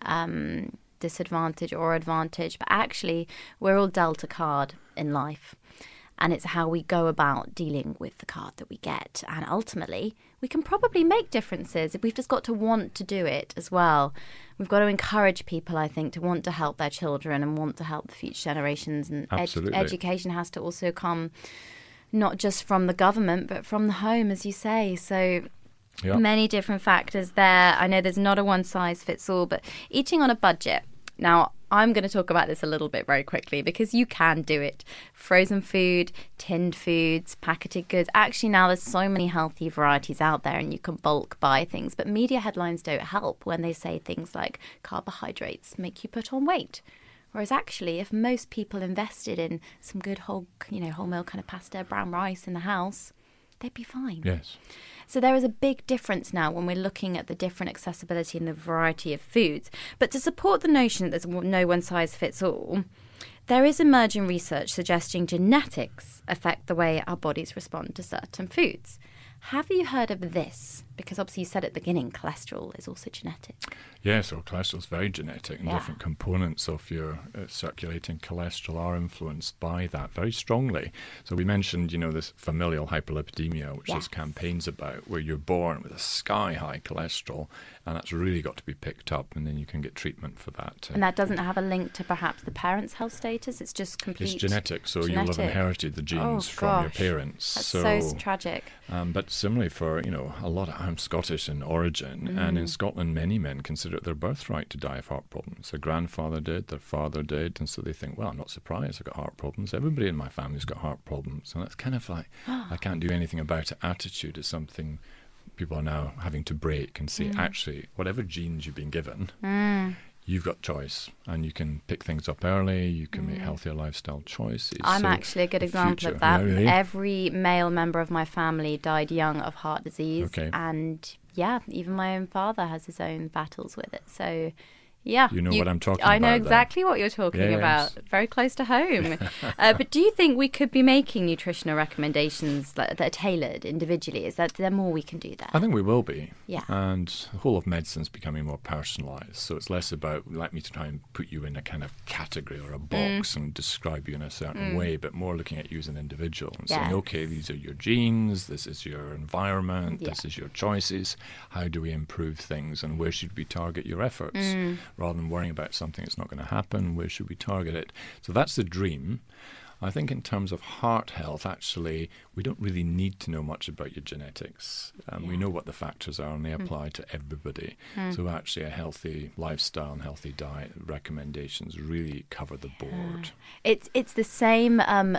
Speaker 3: disadvantage or advantage. But actually, we're all dealt a card in life. And it's how we go about dealing with the card that we get. And ultimately, we can probably make differences. We've just got to want to do it as well. We've got to encourage people, I think, to want to help their children and want to help the future generations. And education has to also come not just from the government, but from the home, as you say. So many different factors there. I know there's not a one-size-fits-all, but eating on a budget. Now, I'm going to talk about this a little bit very quickly because you can do it. Frozen food, tinned foods, packeted goods. Actually, now there's so many healthy varieties out there and you can bulk buy things. But media headlines don't help when they say things like carbohydrates make you put on weight. Whereas actually, if most people invested in some good whole meal kind of pasta, brown rice in the house, they'd be fine.
Speaker 4: Yes.
Speaker 3: So there is a big difference now when we're looking at the different accessibility and the variety of foods. But to support the notion that there's no one size fits all, there is emerging research suggesting genetics affect the way our bodies respond to certain foods. Have you heard of this? Because obviously you said at the beginning, cholesterol is also genetic.
Speaker 4: Yes, so cholesterol is very genetic, and different components of your circulating cholesterol are influenced by that very strongly. So we mentioned, this familial hyperlipidemia, which there's campaigns about, where you're born with a sky-high cholesterol, and that's really got to be picked up, and then you can get treatment for that.
Speaker 3: And that doesn't have a link to perhaps the parents' health status? It's just complete...
Speaker 4: It's genetic, so you'll have inherited the genes from your parents.
Speaker 3: That's so tragic.
Speaker 4: But similarly for, a lot of... I'm Scottish in origin, and in Scotland many men consider it their birthright to die of heart problems. Their grandfather did, their father did, and so they think, well, I'm not surprised I've got heart problems. Everybody in my family's got heart problems. And that's kind of like, I can't do anything about it. Attitude is something people are now having to break and say, actually, whatever genes you've been given, you've got choice, and you can pick things up early, you can make healthier lifestyle choices.
Speaker 3: I'm actually a good example of that. Yeah, really? Every male member of my family died young of heart disease. Okay. And even my own father has his own battles with it. So Yeah.
Speaker 4: You know what I'm talking about.
Speaker 3: I know exactly what you're talking about. Very close to home. But do you think we could be making nutritional recommendations that are tailored individually? Is there more we can do there?
Speaker 4: I think we will be.
Speaker 3: Yeah.
Speaker 4: And the whole of medicine is becoming more personalised. So it's less about, let me try and put you in a kind of category or a box and describe you in a certain way, but more looking at you as an individual and saying, okay, these are your genes, this is your environment, this is your choices. How do we improve things, and where should we target your efforts? Rather than worrying about something that's not going to happen, where should we target it? So that's the dream. I think in terms of heart health, actually, we don't really need to know much about your genetics. We know what the factors are, and they apply to everybody. So actually a healthy lifestyle and healthy diet recommendations really cover the board.
Speaker 3: It's the same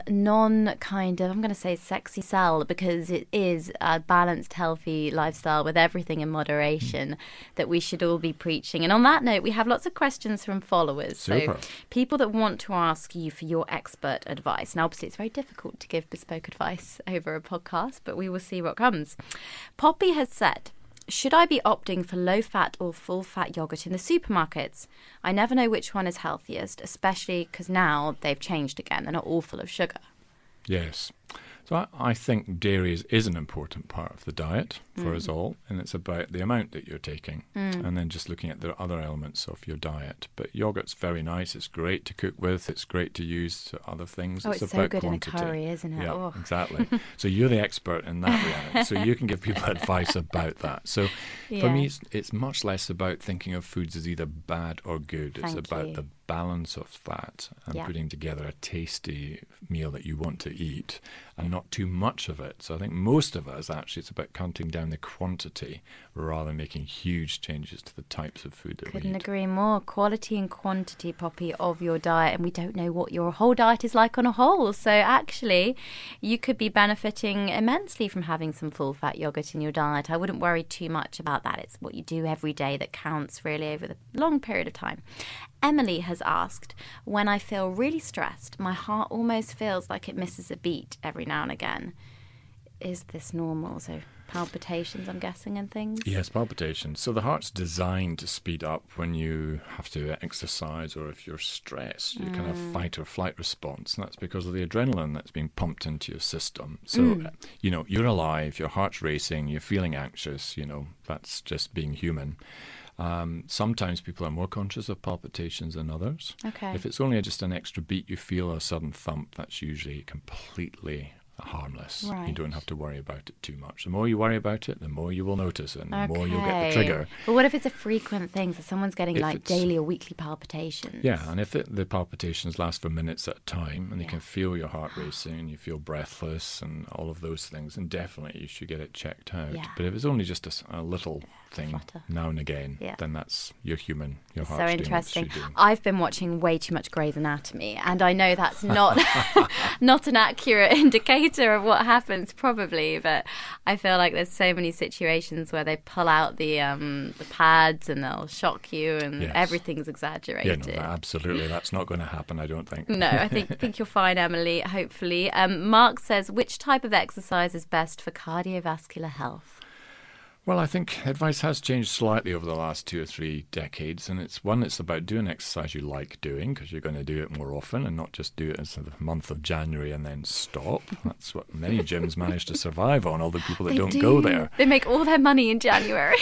Speaker 3: non-kind of, I'm going to say sexy sell, because it is a balanced, healthy lifestyle with everything in moderation that we should all be preaching. And on that note, we have lots of questions from followers.
Speaker 4: Super.
Speaker 3: So people that want to ask you for your expert advice. Now, obviously, it's very difficult to give bespoke advice over a podcast, but we will see what comes. Poppy has said, should I be opting for low-fat or full-fat yogurt in the supermarkets? I never know which one is healthiest, especially because now they've changed again. They're not all full of sugar.
Speaker 4: Yes. So I think dairy is an important part of the diet for us all, and it's about the amount that you're taking, and then just looking at the other elements of your diet. But yogurt's very nice. It's great to cook with. It's great to use to other things.
Speaker 3: It's so
Speaker 4: about
Speaker 3: good
Speaker 4: quantity.
Speaker 3: In a curry, isn't it?
Speaker 4: Yeah, exactly. So you're the expert in that reality. So you can give people advice about that. So for me, it's much less about thinking of foods as either bad or good. It's about the balance of that and putting together a tasty meal that you want to eat and not too much of it. So I think most of us, actually, it's about cutting down the quantity rather than making huge changes to the types of food that we eat.
Speaker 3: Couldn't agree more. Quality and quantity, Poppy, of your diet. And we don't know what your whole diet is like on a whole. So actually, you could be benefiting immensely from having some full-fat yogurt in your diet. I wouldn't worry too much about that. It's what you do every day that counts really over the long period of time. Emily has asked, when I feel really stressed, my heart almost feels like it misses a beat every now and again. Is this normal? So palpitations, I'm guessing, and things?
Speaker 4: Yes, palpitations. So the heart's designed to speed up when you have to exercise or if you're stressed. You kind of fight or flight response. And that's because of the adrenaline that's being pumped into your system. So, you're alive, your heart's racing, you're feeling anxious, that's just being human. Sometimes people are more conscious of palpitations than others.
Speaker 3: Okay.
Speaker 4: If it's only just an extra beat, you feel a sudden thump, that's usually completely harmless.
Speaker 3: Right.
Speaker 4: You don't have to worry about it too much. The more you worry about it, the more you will notice it, and the more you'll get the trigger.
Speaker 3: But what if it's a frequent thing? So someone's getting daily or weekly palpitations.
Speaker 4: Yeah, and if the palpitations last for minutes at a time, and you can feel your heart racing, and you feel breathless, and all of those things, then definitely you should get it checked out. Yeah. But if it's only just a little thing now and again, then you're human. Your heart's
Speaker 3: so interesting.
Speaker 4: doing what it should do.
Speaker 3: I've been watching way too much Grey's Anatomy, and I know that's not not an accurate indicator of what happens, probably. But I feel like there's so many situations where they pull out the pads and they'll shock you, and everything's exaggerated.
Speaker 4: Yeah, no, absolutely. That's not going to happen, I don't think.
Speaker 3: No, I think you'll find, Emily, hopefully. Mark says, which type of exercise is best for cardiovascular health?
Speaker 4: Well, I think advice has changed slightly over the last 2 or 3 decades, and it's about doing exercise you like doing, because you're going to do it more often and not just do it as the month of January and then stop. That's what many gyms manage to survive on, all the people that don't go there.
Speaker 3: They make all their money in January.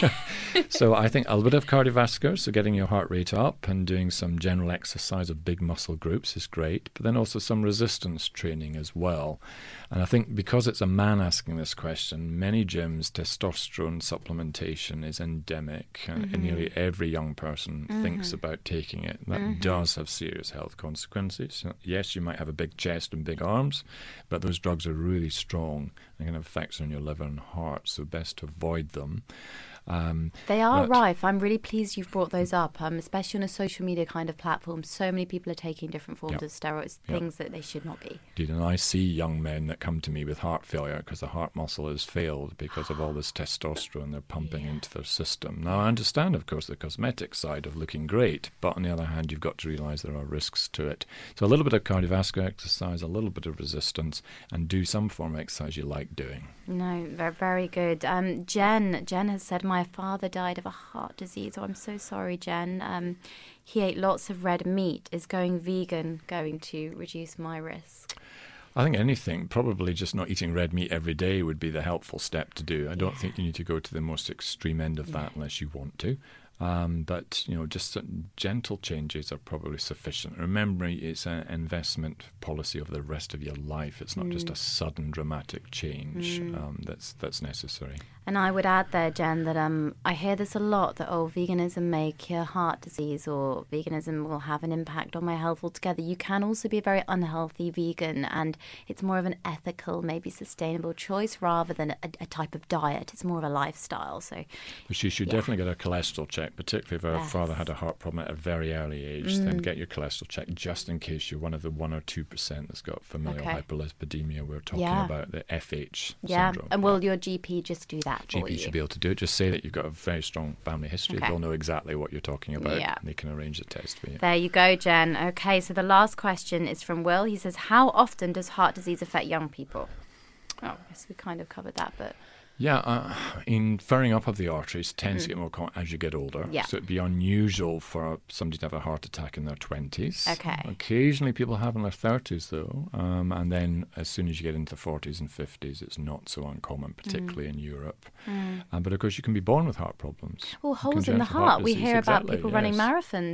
Speaker 4: So I think a little bit of cardiovascular, so getting your heart rate up and doing some general exercise of big muscle groups is great, but then also some resistance training as well. And I think because it's a man asking this question, many gyms, testosterone supplementation is endemic. And nearly every young person thinks about taking it. That does have serious health consequences. Yes, you might have a big chest and big arms, but those drugs are really strong and can have effects on your liver and heart, so best to avoid them.
Speaker 3: They are rife. I'm really pleased you've brought those up, especially on a social media kind of platform. So many people are taking different forms of steroids, things that they should not be.
Speaker 4: Indeed, and I see young men that come to me with heart failure because the heart muscle has failed because of all this testosterone they're pumping into their system. Now, I understand, of course, the cosmetic side of looking great, but on the other hand, you've got to realise there are risks to it. So a little bit of cardiovascular exercise, a little bit of resistance, and do some form of exercise you like doing.
Speaker 3: No, very, very good. Jen has said, my father died of a heart disease. Oh, I'm so sorry, Jen. He ate lots of red meat. Is going vegan going to reduce my risk?
Speaker 4: I think anything, probably just not eating red meat every day would be the helpful step to do. I don't think you need to go to the most extreme end of that unless you want to. But, just gentle changes are probably sufficient. Remember, it's an investment policy over the rest of your life. It's not just a sudden dramatic change that's necessary.
Speaker 3: And I would add there, Jen, that I hear this a lot, that, veganism may cure heart disease or veganism will have an impact on my health altogether. You can also be a very unhealthy vegan, and it's more of an ethical, maybe sustainable choice rather than a type of diet. It's more of a lifestyle.
Speaker 4: But she should definitely get a cholesterol check, particularly if her father had a heart problem at a very early age. Then get your cholesterol check just in case you're one of the 1 or 2% that's got familial hyperlipidemia we're talking about, the FH syndrome.
Speaker 3: And will your GP just do that for you?
Speaker 4: GP should be able to do it. Just say that you've got a very strong family history. They'll know exactly what you're talking about. And they can arrange the test for you.
Speaker 3: There you go, Jen. Okay, so the last question is from Will. He says, how often does heart disease affect young people? Oh, I guess we kind of covered that, but...
Speaker 4: Yeah, in furring up of the arteries tends to get more common as you get older.
Speaker 3: Yeah.
Speaker 4: So it'd be unusual for somebody to have a heart attack in their 20s.
Speaker 3: Okay.
Speaker 4: Occasionally people have in their 30s, though. And then as soon as you get into the 40s and 50s, it's not so uncommon, particularly in Europe. But of course, you can be born with heart problems.
Speaker 3: Well, holes in the heart. We hear about people running marathons.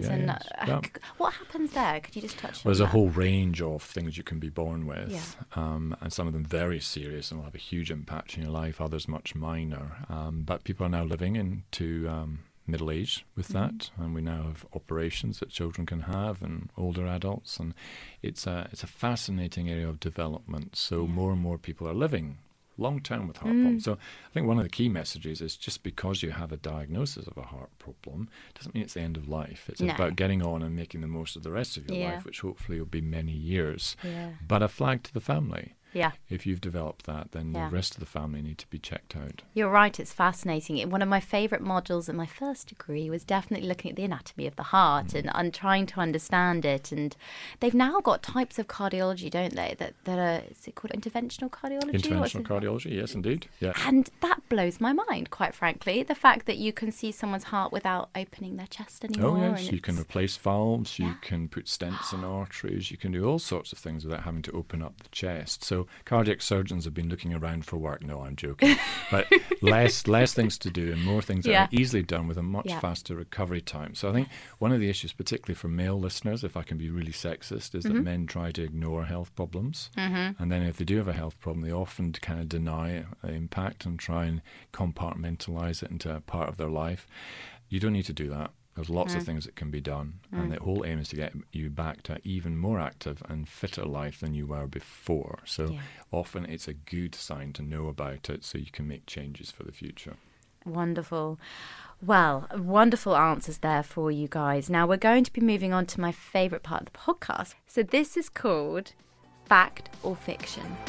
Speaker 3: What happens there? Could you just touch on that?
Speaker 4: There's a whole range of things you can be born with. And some of them very serious and will have a huge impact in your life. Others much minor, but people are now living into middle age with that, and we now have operations that children can have and older adults, and it's a fascinating area of development. So more and more people are living long term with heart problems. So I think one of the key messages is just because you have a diagnosis of a heart problem doesn't mean it's the end of life. It's about getting on and making the most of the rest of your life, which hopefully will be many years. But a flag to the family. If you've developed that, then the rest of the family need to be checked out.
Speaker 3: You're right, it's fascinating. One of my favourite modules in my first degree was definitely looking at the anatomy of the heart and trying to understand it. And they've now got types of cardiology, don't they, that are, is it called interventional cardiology?
Speaker 4: Interventional cardiology, yes, indeed. Yeah.
Speaker 3: And that blows my mind, quite frankly, the fact that you can see someone's heart without opening their chest anymore.
Speaker 4: Oh, yes, you can replace valves, you can put stents in arteries, you can do all sorts of things without having to open up the chest. So cardiac surgeons have been looking around for work. No, I'm joking. But less things to do and more things that are easily done with a much faster recovery time. So I think one of the issues, particularly for male listeners, if I can be really sexist, is that men try to ignore health problems. And then if they do have a health problem, they often kind of deny the impact and try and compartmentalize it into a part of their life. You don't need to do that. There's lots of things that can be done, and the whole aim is to get you back to an even more active and fitter life than you were before. So often it's a good sign to know about it so you can make changes for the future.
Speaker 3: Wonderful. Well, wonderful answers there for you guys. Now we're going to be moving on to my favourite part of the podcast. So this is called Fact or Fiction.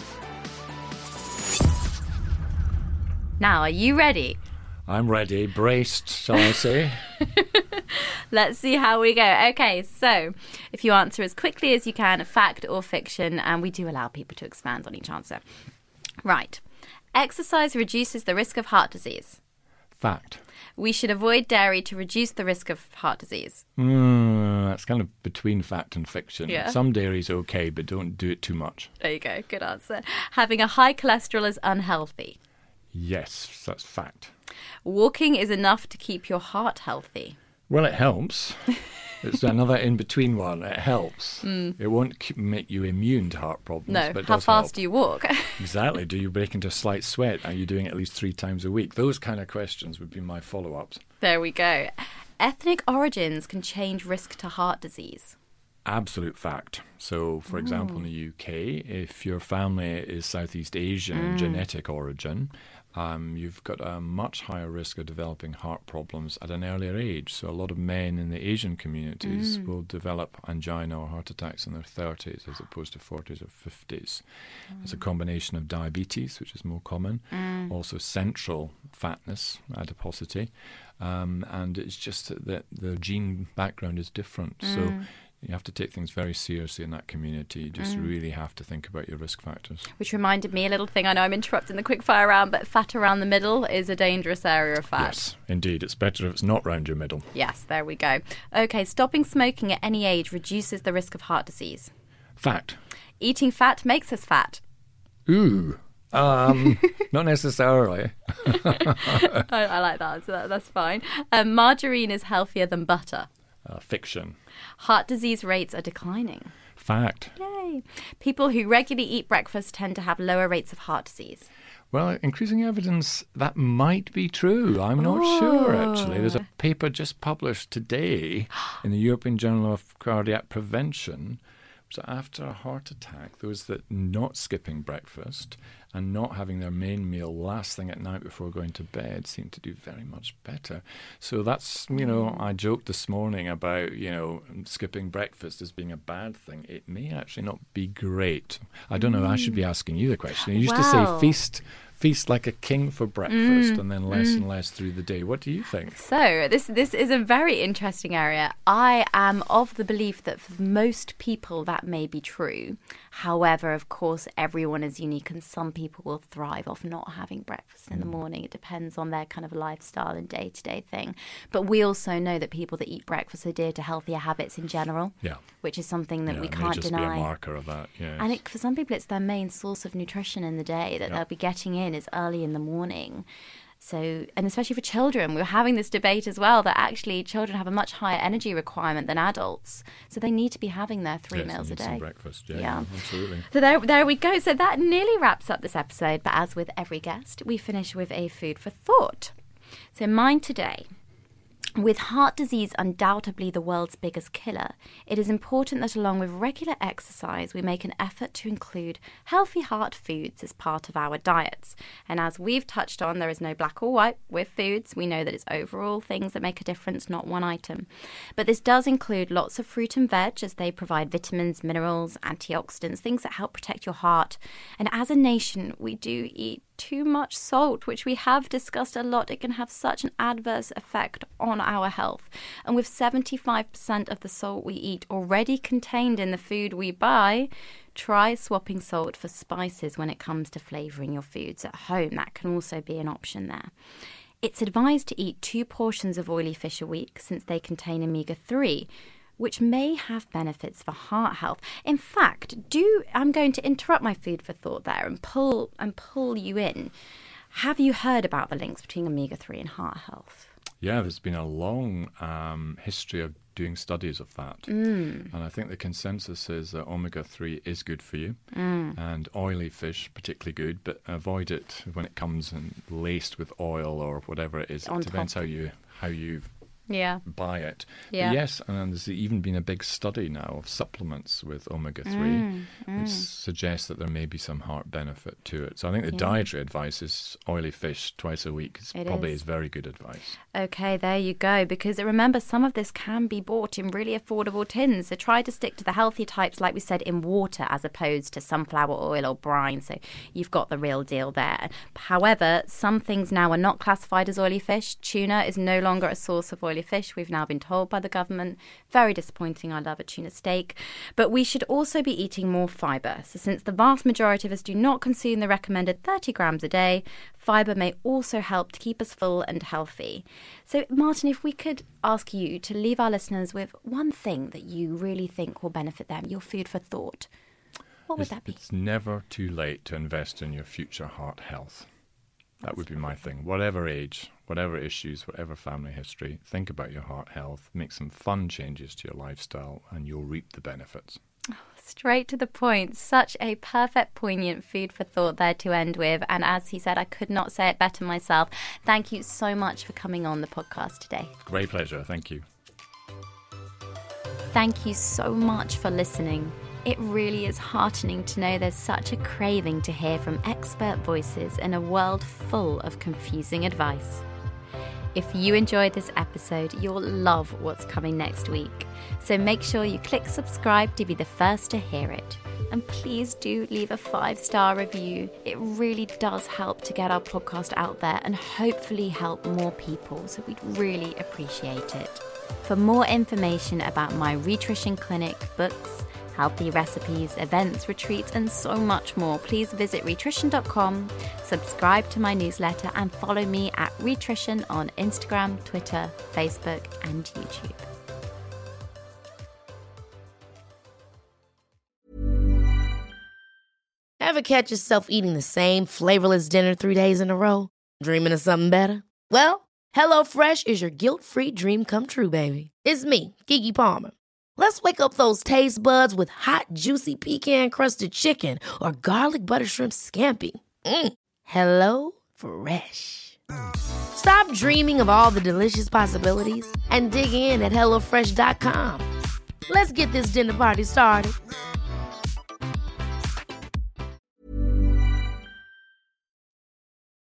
Speaker 3: Now, are you ready?
Speaker 4: I'm ready, braced, shall I say?
Speaker 3: Let's see how we go. Okay, so if you answer as quickly as you can, fact or fiction, and we do allow people to expand on each answer. Right. Exercise reduces the risk of heart disease.
Speaker 4: Fact.
Speaker 3: We should avoid dairy to reduce the risk of heart disease.
Speaker 4: That's kind of between fact and fiction.
Speaker 3: Yeah.
Speaker 4: Some dairy's okay, but don't do it too much.
Speaker 3: There you go. Good answer. Having a high cholesterol is unhealthy.
Speaker 4: Yes, that's fact.
Speaker 3: Walking is enough to keep your heart healthy.
Speaker 4: Well, it helps. It's another in-between one. It helps. It won't make you immune to heart problems.
Speaker 3: No,
Speaker 4: but it
Speaker 3: how
Speaker 4: does
Speaker 3: fast
Speaker 4: help.
Speaker 3: do you walk?
Speaker 4: Exactly. Do you break into a slight sweat? Are you doing it at least 3 times a week? Those kind of questions would be my follow-ups.
Speaker 3: There we go. Ethnic origins can change risk to heart disease.
Speaker 4: Absolute fact. So, for example, in the UK, if your family is Southeast Asian genetic origin, you've got a much higher risk of developing heart problems at an earlier age. So a lot of men in the Asian communities will develop angina or heart attacks in their 30s as opposed to 40s or 50s. It's a combination of diabetes, which is more common, also central fatness, adiposity, and it's just that the gene background is different. So You have to take things very seriously in that community. You just really have to think about your risk factors.
Speaker 3: Which reminded me a little thing. I know I'm interrupting the quickfire round, but fat around the middle is a dangerous area of fat.
Speaker 4: Yes, indeed. It's better if it's not round your middle.
Speaker 3: Yes, there we go. Okay, stopping smoking at any age reduces the risk of heart disease.
Speaker 4: Fact.
Speaker 3: Eating fat makes us fat.
Speaker 4: Ooh. Not necessarily.
Speaker 3: I like that, so that's fine. Margarine is healthier than butter.
Speaker 4: Fiction.
Speaker 3: Heart disease rates are declining.
Speaker 4: Fact.
Speaker 3: Yay. People who regularly eat breakfast tend to have lower rates of heart disease.
Speaker 4: Well, increasing evidence that might be true. I'm not sure, actually. There's a paper just published today in the European Journal of Cardiac Prevention. So after a heart attack, those that not skipping breakfast and not having their main meal last thing at night before going to bed seem to do very much better. So that's, I joked this morning about, skipping breakfast as being a bad thing. It may actually not be great. I don't know. I should be asking you the question. You used to say feast like a king for breakfast and then less and less through the day. What do you think?
Speaker 3: So this is a very interesting area. I am of the belief that for most people that may be true. However, of course, everyone is unique and some people will thrive off not having breakfast in the morning. It depends on their kind of lifestyle and day-to-day thing. But we also know that people that eat breakfast adhere to healthier habits in general, which is something that we can't
Speaker 4: just
Speaker 3: deny.
Speaker 4: Be a marker of that, yes.
Speaker 3: And for some people, it's their main source of nutrition in the day that they'll be getting in is early in the morning. So, and especially for children, we're having this debate as well that actually children have a much higher energy requirement than adults. So they need to be having their 3 meals a day.
Speaker 4: Some breakfast, yeah, absolutely.
Speaker 3: So there we go. So that nearly wraps up this episode. But as with every guest, we finish with a food for thought. So mine today. With heart disease undoubtedly the world's biggest killer, it is important that along with regular exercise, we make an effort to include healthy heart foods as part of our diets. And as we've touched on, there is no black or white with foods. We know that it's overall things that make a difference, not one item. But this does include lots of fruit and veg as they provide vitamins, minerals, antioxidants, things that help protect your heart. And as a nation, we do eat too much salt, which we have discussed a lot. It can have such an adverse effect on our health. And with 75% of the salt we eat already contained in the food we buy, try swapping salt for spices when it comes to flavouring your foods at home. That can also be an option there. It's advised to eat 2 portions of oily fish a week since they contain omega-3, which may have benefits for heart health. In fact, I'm going to interrupt my food for thought there and pull you in. Have you heard about the links between omega-3 and heart health?
Speaker 4: Yeah, there's been a long history of doing studies of that. And I think the consensus is that omega-3 is good for you and oily fish particularly good, but avoid it when it comes and laced with oil or whatever it is. It depends how you buy it.
Speaker 3: Yeah.
Speaker 4: But yes, and there's even been a big study now of supplements with omega-3, which suggests that there may be some heart benefit to it. So I think the dietary advice is oily fish twice a week. It probably is very good advice.
Speaker 3: Okay, there you go. Because remember, some of this can be bought in really affordable tins. So try to stick to the healthy types, like we said, in water as opposed to sunflower oil or brine. So you've got the real deal there. However, some things now are not classified as oily fish. Tuna is no longer a source of oily fish, we've now been told by the government. Very disappointing. I love a tuna steak. But we should also be eating more fibre. So since the vast majority of us do not consume the recommended 30 grams a day, fibre may also help to keep us full and healthy. So Martin, if we could ask you to leave our listeners with one thing that you really think will benefit them, your food for thought, what would that be?
Speaker 4: It's never too late to invest in your future heart health. That would be my thing. Whatever age, whatever issues, whatever family history, think about your heart health, make some fun changes to your lifestyle, and you'll reap the benefits.
Speaker 3: Straight to the point. Such a perfect, poignant food for thought there to end with. And as he said, I could not say it better myself. Thank you so much for coming on the podcast today.
Speaker 4: Great pleasure. Thank you.
Speaker 3: Thank you so much for listening. It really is heartening to know there's such a craving to hear from expert voices in a world full of confusing advice. If you enjoyed this episode, you'll love what's coming next week. So make sure you click subscribe to be the first to hear it. And please do leave a 5-star review. It really does help to get our podcast out there and hopefully help more people. So we'd really appreciate it. For more information about my Rhitrition Clinic, books, healthy recipes, events, retreats, and so much more, please visit rhitrition.com, subscribe to my newsletter, and follow me at Rhitrition on Instagram, Twitter, Facebook, and YouTube.
Speaker 1: Ever catch yourself eating the same flavorless dinner 3 days in a row? Dreaming of something better? Well, HelloFresh is your guilt-free dream come true, baby. It's me, Keke Palmer. Let's wake up those taste buds with hot, juicy pecan-crusted chicken or garlic butter shrimp scampi. Hello Fresh. Stop dreaming of all the delicious possibilities and dig in at HelloFresh.com. Let's get this dinner party started.